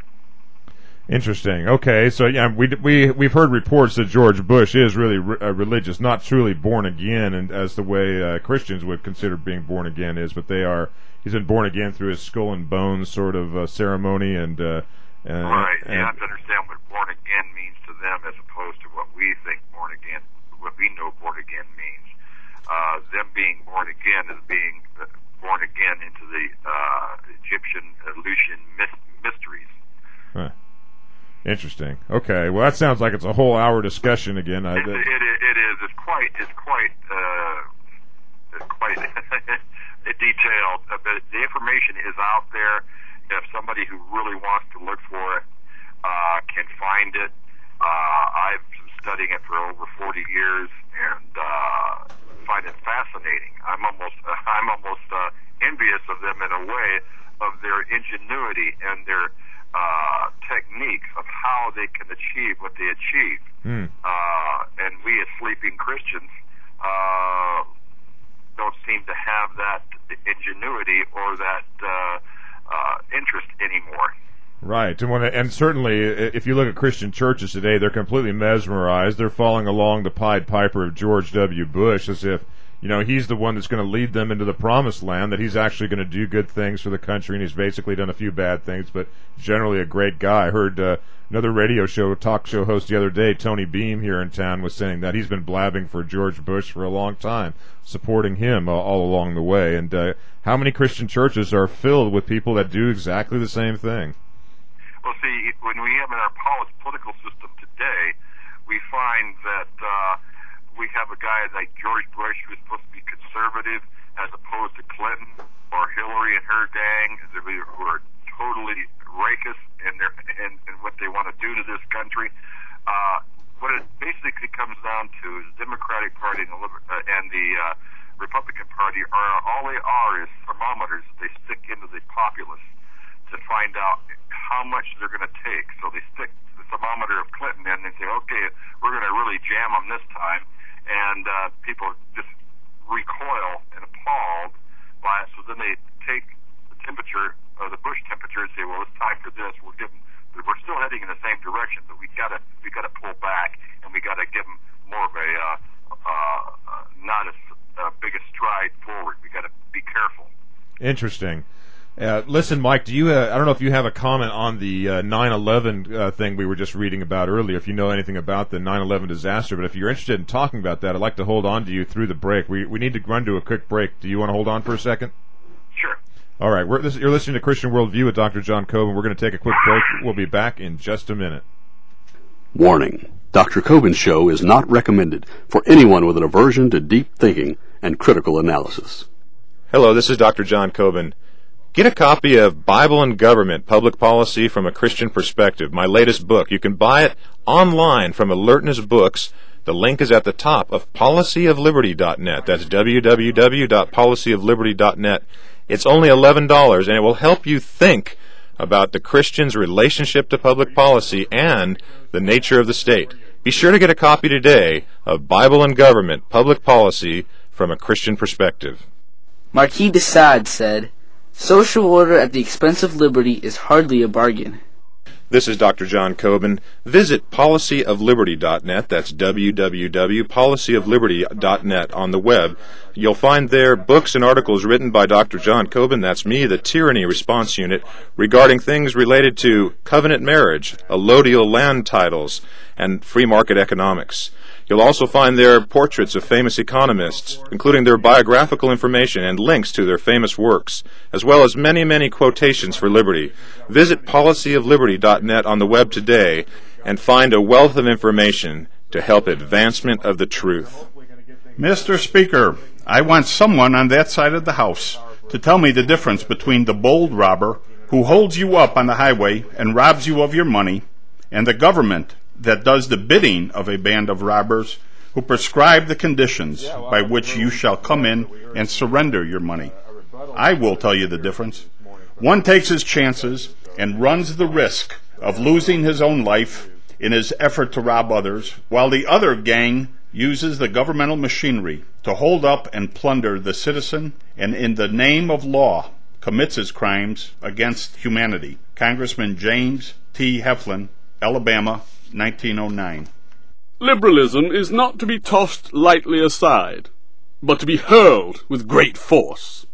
Interesting. Okay, so yeah, we we we've heard reports that George Bush is really re- uh, religious, not truly born again, and as the way uh, Christians would consider being born again is, but they are. He's been born again through his skull and bones sort of uh, ceremony, and, uh, and right. And, you have to understand what born again means to them, as opposed to what we think born again, what we know born again means. Uh, them being born again is being born again into the uh, Egyptian Eleusinian myst- mysteries. Huh. Interesting. Okay. Well, that sounds like it's a whole hour discussion again. I, it, it, it is. It's quite. It's quite. Uh, it's quite detailed. But the information is out there. If somebody who really wants to look for it uh, can find it, uh, I've been studying it for over forty years and uh, find it fascinating. I'm almost. Uh, I'm almost uh, envious of them in a way, of their ingenuity and their Uh, techniques of how they can achieve what they achieve. Mm. Uh, and we as sleeping Christians uh, don't seem to have that ingenuity or that uh, uh, interest anymore. Right, and, when, and certainly if you look at Christian churches today, they're completely mesmerized. They're following along the Pied Piper of George W. Bush as if, you know, he's the one that's going to lead them into the promised land, that he's actually going to do good things for the country, and he's basically done a few bad things, but generally a great guy. I heard uh, another radio show, talk show host the other day, Tony Beam here in town, was saying that he's been blabbing for George Bush for a long time, supporting him all, all along the way. And uh, how many Christian churches are filled with people that do exactly the same thing? Well, see, when we have in our political system today, we find that uh, we have a guy like George Bush who's supposed to be conservative, as opposed to Clinton or Hillary and her gang, who are totally rakists in their in, in what they want to do to this country. Uh, what it comes down to is the Democratic Party and the, Liber- uh, and the uh, Republican Party are all they are is thermometers that they stick into the populace to find out how much they're going to take. So they stick the thermometer of Clinton in and say, okay, we're going to really jam them this time. And uh, people just recoil and appalled by it. So then they take the temperature, or the Bush temperature, and say, well, it's time for this. We'll give them. We're still heading in the same direction, but we got to we got to pull back, and we got to give them more of a uh, uh, not as uh, big a stride forward. We got to be careful. Interesting. Uh, listen, Mike, do you? Uh, I don't know if you have a comment on the uh, nine eleven uh, thing we were just reading about earlier. If you know anything about the nine eleven disaster, but if you're interested in talking about that, I'd like to hold on to you through the break. We we need to run to a quick break. Do you want to hold on for a second? Sure. All right. We're, this, you're listening to Christian Worldview with Doctor John Coben. We're going to take a quick break. We'll be back in just a minute. Warning. Doctor Coben's show is not recommended for anyone with an aversion to deep thinking and critical analysis. Hello, this is Doctor John Coben. Get a copy of Bible and Government, Public Policy from a Christian Perspective, my latest book. You can buy it online from Alertness Books. The link is at the top of policy of liberty dot net. That's w w w dot policy of liberty dot net. It's only eleven dollars, and it will help you think about the Christian's relationship to public policy and the nature of the state. Be sure to get a copy today of Bible and Government, Public Policy from a Christian Perspective. Marquis de Sade said, "Social order at the expense of liberty is hardly a bargain." This is Doctor John Coben. Visit policy of liberty dot net. That's w w w dot policy of liberty dot net on the web. You'll find there books and articles written by Doctor John Coben, that's me, the Tyranny Response Unit, regarding things related to covenant marriage, allodial land titles, and free market economics. You'll also find there portraits of famous economists, including their biographical information and links to their famous works, as well as many, many quotations for liberty. Visit policy of liberty dot net on the web today and find a wealth of information to help advancement of the truth. Mister Speaker, I want someone on that side of the House to tell me the difference between the bold robber who holds you up on the highway and robs you of your money and the government that does the bidding of a band of robbers who prescribe the conditions by which you shall come in and surrender your money. I will tell you the difference. One takes his chances and runs the risk of losing his own life in his effort to rob others, while the other gang uses the governmental machinery to hold up and plunder the citizen, and in the name of law commits his crimes against humanity. Congressman James T. Heflin, Alabama, nineteen oh nine. Liberalism is not to be tossed lightly aside, but to be hurled with great force.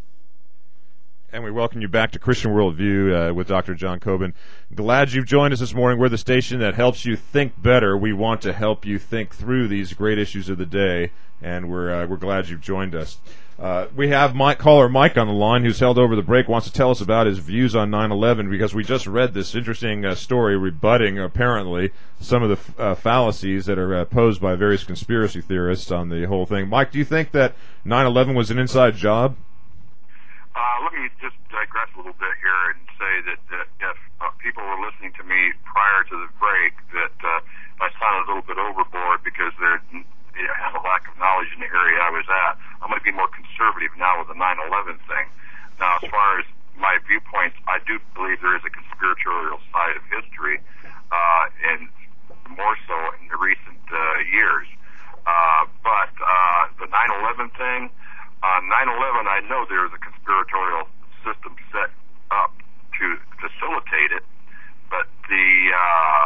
And we welcome you back to Christian Worldview uh, with Doctor John Coben. Glad you've joined us this morning. We're the station that helps you think better. We want to help you think through these great issues of the day, and we're uh, we're glad you've joined us. Uh, we have Mike, caller Mike on the line, who's held over the break, wants to tell us about his views on nine eleven, because we just read this interesting uh, story rebutting, apparently, some of the f- uh, fallacies that are uh, posed by various conspiracy theorists on the whole thing. Mike, do you think that nine eleven was an inside job? Uh, let me just digress a little bit here and say that, that if uh, people were listening to me prior to the break, that uh, I sounded a little bit overboard because there you know, have a lack of knowledge in the area I was at. I'm going to be more conservative now with the nine eleven thing. Now, as far as my viewpoints, I do believe there is a conspiratorial side of history, uh, and more so in the recent uh, years. Uh, but uh, the nine eleven thing, on nine eleven, I know there was a conspiratorial system set up to facilitate it, but the uh,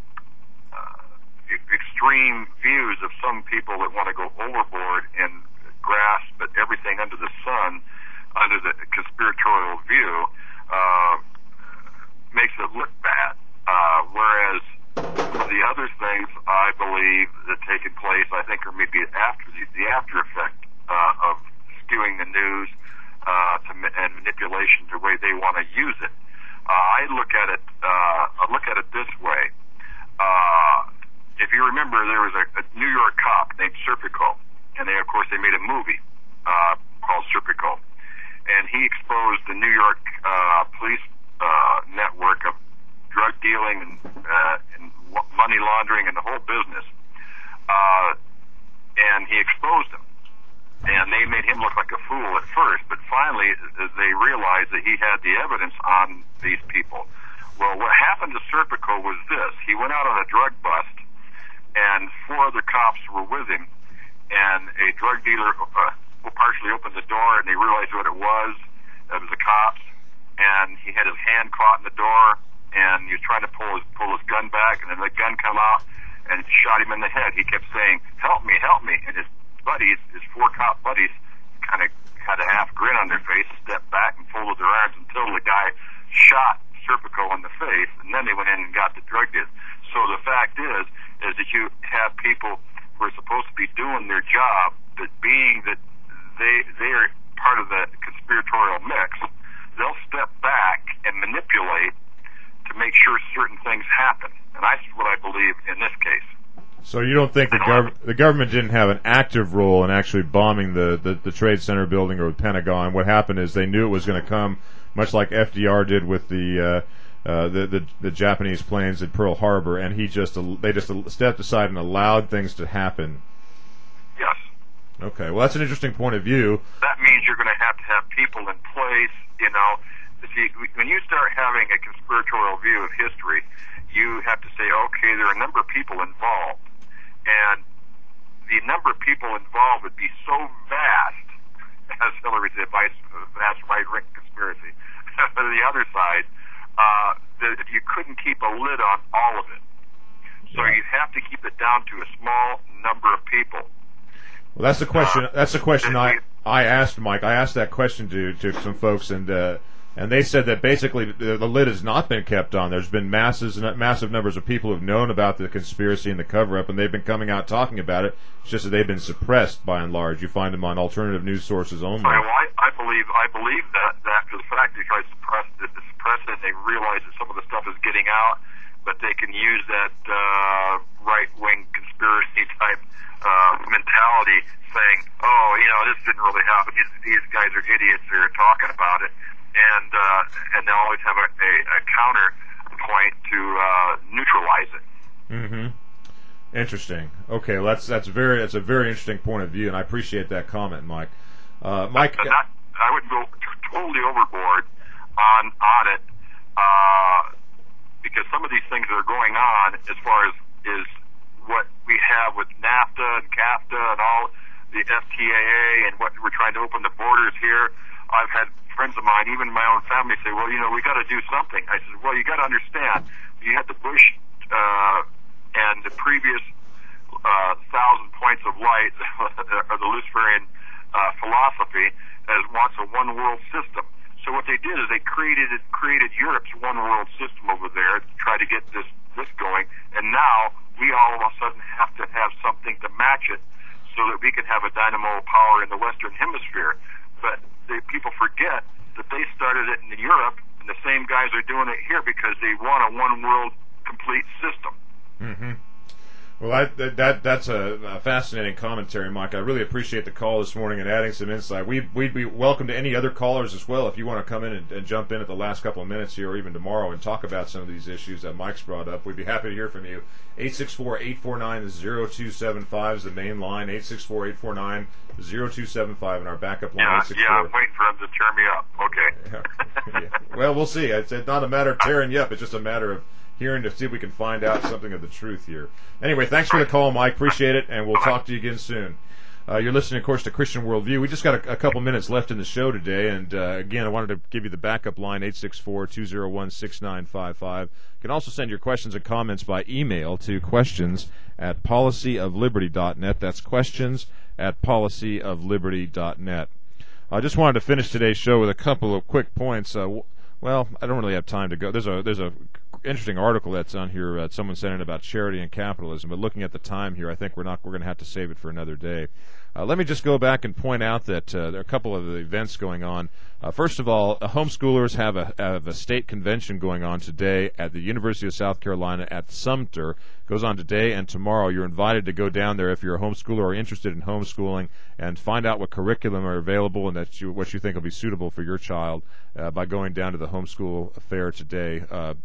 uh, extreme views of some people that want to go overboard and grasp at everything under the sun, under the conspiratorial view, uh, makes it look bad. Uh, whereas the other things I believe that taken place, I think, are maybe after the, the after effect uh, of skewing the news uh, to, and manipulation the way they want to use it. Uh, I look at it. Uh, I look at it this way. Uh, if you remember, there was a, a New York cop named Serpico, and they, of course, they made a movie uh, called Serpico, and he exposed the New York uh, police uh, network of drug dealing and, uh, and money laundering and the whole business. Uh, they realized that he had the evidence on these people. Well, what happened to Serpico was this. He went out on a drug bust, and four other cops were with him, and a drug dealer uh, partially opened the door, and they realized what it was. It was the cops, and he had his hand caught in the door, and he was trying to pull his, pull his gun back, and then the gun come out and shot him in the head. He kept saying, "Help me, help me," and his buddies, his four cop buddies, kind of had a half grin on their face, stepped back and folded their arms until the guy shot Serpico in the face, and then they went in and got the drug deal. So the fact is, is that you have people who are supposed to be doing their job, but being that they they are part of the conspiratorial mix, they'll step back and manipulate to make sure certain things happen. And that's what I believe in this case. So you don't think the, gov- the government didn't have an active role in actually bombing the, the, the Trade Center building or the Pentagon? What happened is they knew it was going to come, much like F D R did with the, uh, uh, the, the the Japanese planes at Pearl Harbor, and he just they just stepped aside and allowed things to happen. Yes. Okay, well, that's an interesting point of view. That means you're going to have to have people in place, you know. See, when you start having a conspiratorial view of history, you have to say, okay, there are a number of people involved, and the number of people involved would be so vast, as Hillary said, vice, vast right-wing conspiracy, to the other side, uh, that you couldn't keep a lid on all of it. So Yeah. you'd have to keep it down to a small number of people. Well, that's the question. Uh, that's the question I, we- I asked Mike. I asked that question to to some folks, and uh, and they said that basically the, the lid has not been kept on. There's been masses, massive numbers of people who've known about the conspiracy and the cover-up, and they've been coming out talking about it. It's just that they've been suppressed by and large. You find them on alternative news sources only. Well, I, I believe I believe that that for the fact they try to suppress it, suppress it, and they realize that some of the stuff is getting out, but they can use that uh, right-wing conspiracy type uh, mentality, saying, "Oh, you know, this didn't really happen. These, these guys are idiots. They're talking about it," and uh, and they always have a, a, a counter point to uh, neutralize it. Mm-hmm. Interesting. Okay, well, that's that's very that's a very interesting point of view, and I appreciate that comment, Mike. Uh, Mike, But not, I would go t- totally overboard on on it uh, because some of these things that are going on, as far as is what we have with NAFTA and CAFTA and all the F T A A and what we're trying to open the borders here. I've had friends of mine, even my own family, say, "Well, you know, we got to do something." I said, "Well, you got to understand. You had the Bush uh, and the previous uh, thousand points of light, or the Luciferian uh, philosophy, as wants a one world system. So what they did is they created created Europe's one world system over there to try to get this this going, and now we all of a sudden have to have something to match it, so that we can have a dynamo power in the Western Hemisphere. But they, people forget that they started it in Europe, and the same guys are doing it here because they want a one world complete system." Mm-hmm. Well, I, that, that that's a, a fascinating commentary, Mike. I really appreciate the call this morning and adding some insight. We'd, we'd be welcome to any other callers as well if you want to come in and, and jump in at the last couple of minutes here or even tomorrow and talk about some of these issues that Mike's brought up. We'd be happy to hear from you. eight six four, eight four nine, zero two seven five is the main line, eight six four, eight four nine, zero two seven five, and our backup line, Yeah, eight six four. yeah, I'm waiting for them to turn me up. Okay. Yeah. Yeah. Well, we'll see. It's, it's not a matter of tearing you up. It's just a matter of hearing to see if we can find out something of the truth here. Anyway, thanks for the call, Mike. Appreciate it, and we'll talk to you again soon. Uh, you're listening, of course, to Christian Worldview. We just got a, a couple minutes left in the show today, and uh, again, I wanted to give you the backup line, eight six four, two zero one, six nine five five. You can also send your questions and comments by email to questions at policy of liberty dot net. That's questions at policy of liberty dot net. I just wanted to finish today's show with a couple of quick points. Uh, well, I don't really have time to go. There's a there's a interesting article that's on here. Uh, someone sent in about charity and capitalism, but looking at the time here, I think we're not we're going to have to save it for another day. Uh, let me just go back and point out that uh, there are a couple of events going on. Uh, first of all, uh, homeschoolers have a, have a state convention going on today at the University of South Carolina at Sumter. It goes on today and tomorrow. You're invited to go down there if you're a homeschooler or interested in homeschooling and find out what curriculum are available and that you, what you think will be suitable for your child uh, by going down to the homeschool fair today. Uh,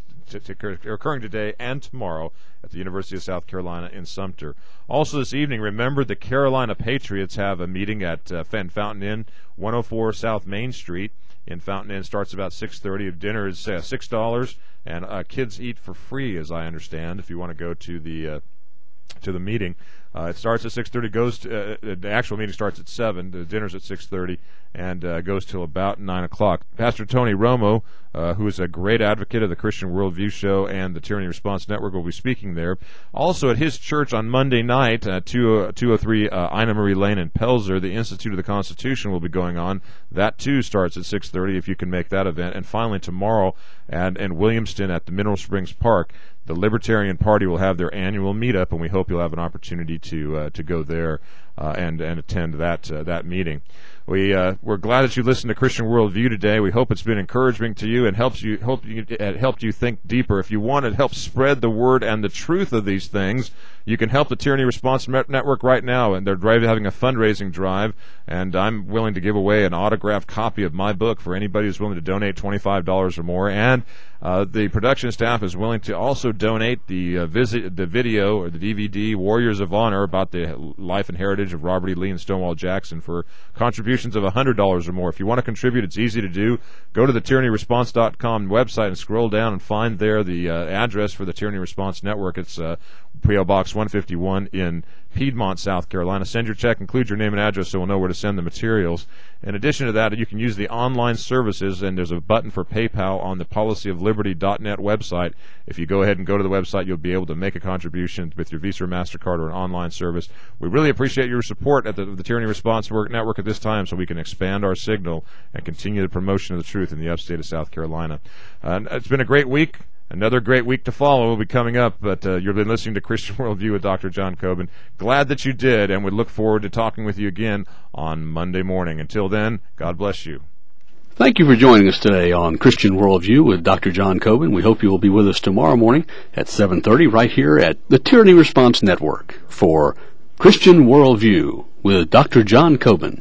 t- t- occurring today and tomorrow at the University of South Carolina in Sumter. Also this evening, remember the Carolina Patriots have a meeting at uh, Fountain Inn, one oh four South Main Street in Fountain Inn. Starts about six thirty. Dinner is uh, six dollars, and uh, kids eat for free, as I understand, if you want to go to the uh, to the meeting. Uh, it starts at six thirty. Goes to, uh, the actual meeting starts at seven. The dinner's at six thirty, and uh, goes till about nine o'clock. Pastor Tony Romo, uh, who is a great advocate of the Christian Worldview Show and the Tyranny Response Network, will be speaking there. Also at his church on Monday night, uh, two oh three uh, Ina Marie Lane in Pelzer, the Institute of the Constitution will be going on. That too starts at six thirty, if you can make that event. And finally tomorrow, and in Williamston at the Mineral Springs Park, the Libertarian Party will have their annual meetup, and we hope you'll have an opportunity to uh, to go there uh, and and attend that uh, that meeting. We uh, we're glad that you listened to Christian Worldview today. We hope it's been encouraging to you and helps you hope you, it helped you think deeper. If you want to help spread the word and the truth of these things, you can help the Tyranny Response Network right now, and they're driving, having a fundraising drive, and I'm willing to give away an autographed copy of my book for anybody who's willing to donate twenty-five dollars or more. And uh, the production staff is willing to also donate the uh, visit the video or the D V D Warriors of Honor about the life and heritage of Robert E. Lee and Stonewall Jackson for contributions of one hundred dollars or more. If you want to contribute, it's easy to do. Go to the tyranny response dot com website and scroll down and find there the uh, address for the Tyranny Response Network. It's uh, P O Box one fifty-one in Piedmont, South Carolina. Send your check, include your name and address so we'll know where to send the materials. In addition to that, you can use the online services, and there's a button for PayPal on the policy of liberty dot net website. If you go ahead and go to the website, you'll be able to make a contribution with your Visa or MasterCard or an online service. We really appreciate your support at the, the Tyranny Response Network at this time so we can expand our signal and continue the promotion of the truth in the upstate of South Carolina. Uh, it's been a great week. Another great week to follow will be coming up, but uh, you've been listening to Christian Worldview with Doctor John Coben. Glad that you did, and we look forward to talking with you again on Monday morning. Until then, God bless you. Thank you for joining us today on Christian Worldview with Doctor John Coben. We hope you will be with us tomorrow morning at seven thirty right here at the Tyranny Response Network for Christian Worldview with Doctor John Coben.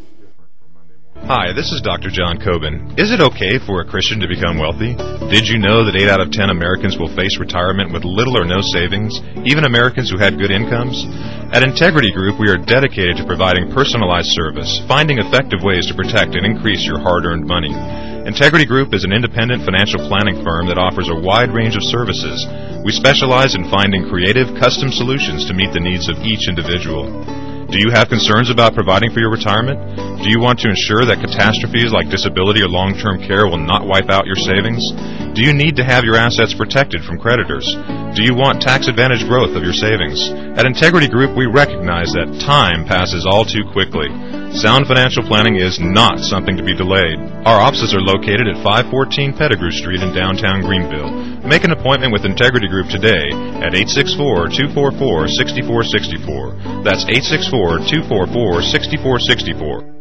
Hi, this is Doctor John Coben. Is it okay for a Christian to become wealthy? Did you know that eight out of ten Americans will face retirement with little or no savings, even Americans who had good incomes? At Integrity Group, we are dedicated to providing personalized service, finding effective ways to protect and increase your hard-earned money. Integrity Group is an independent financial planning firm that offers a wide range of services. We specialize in finding creative, custom solutions to meet the needs of each individual. Do you have concerns about providing for your retirement? Do you want to ensure that catastrophes like disability or long-term care will not wipe out your savings? Do you need to have your assets protected from creditors? Do you want tax-advantaged growth of your savings? At Integrity Group, we recognize that time passes all too quickly. Sound financial planning is not something to be delayed. Our offices are located at five fourteen Pettigrew Street in downtown Greenville. Make an appointment with Integrity Group today at eight six four, two four four, six four six four. That's eight six four, two four four, six four six four.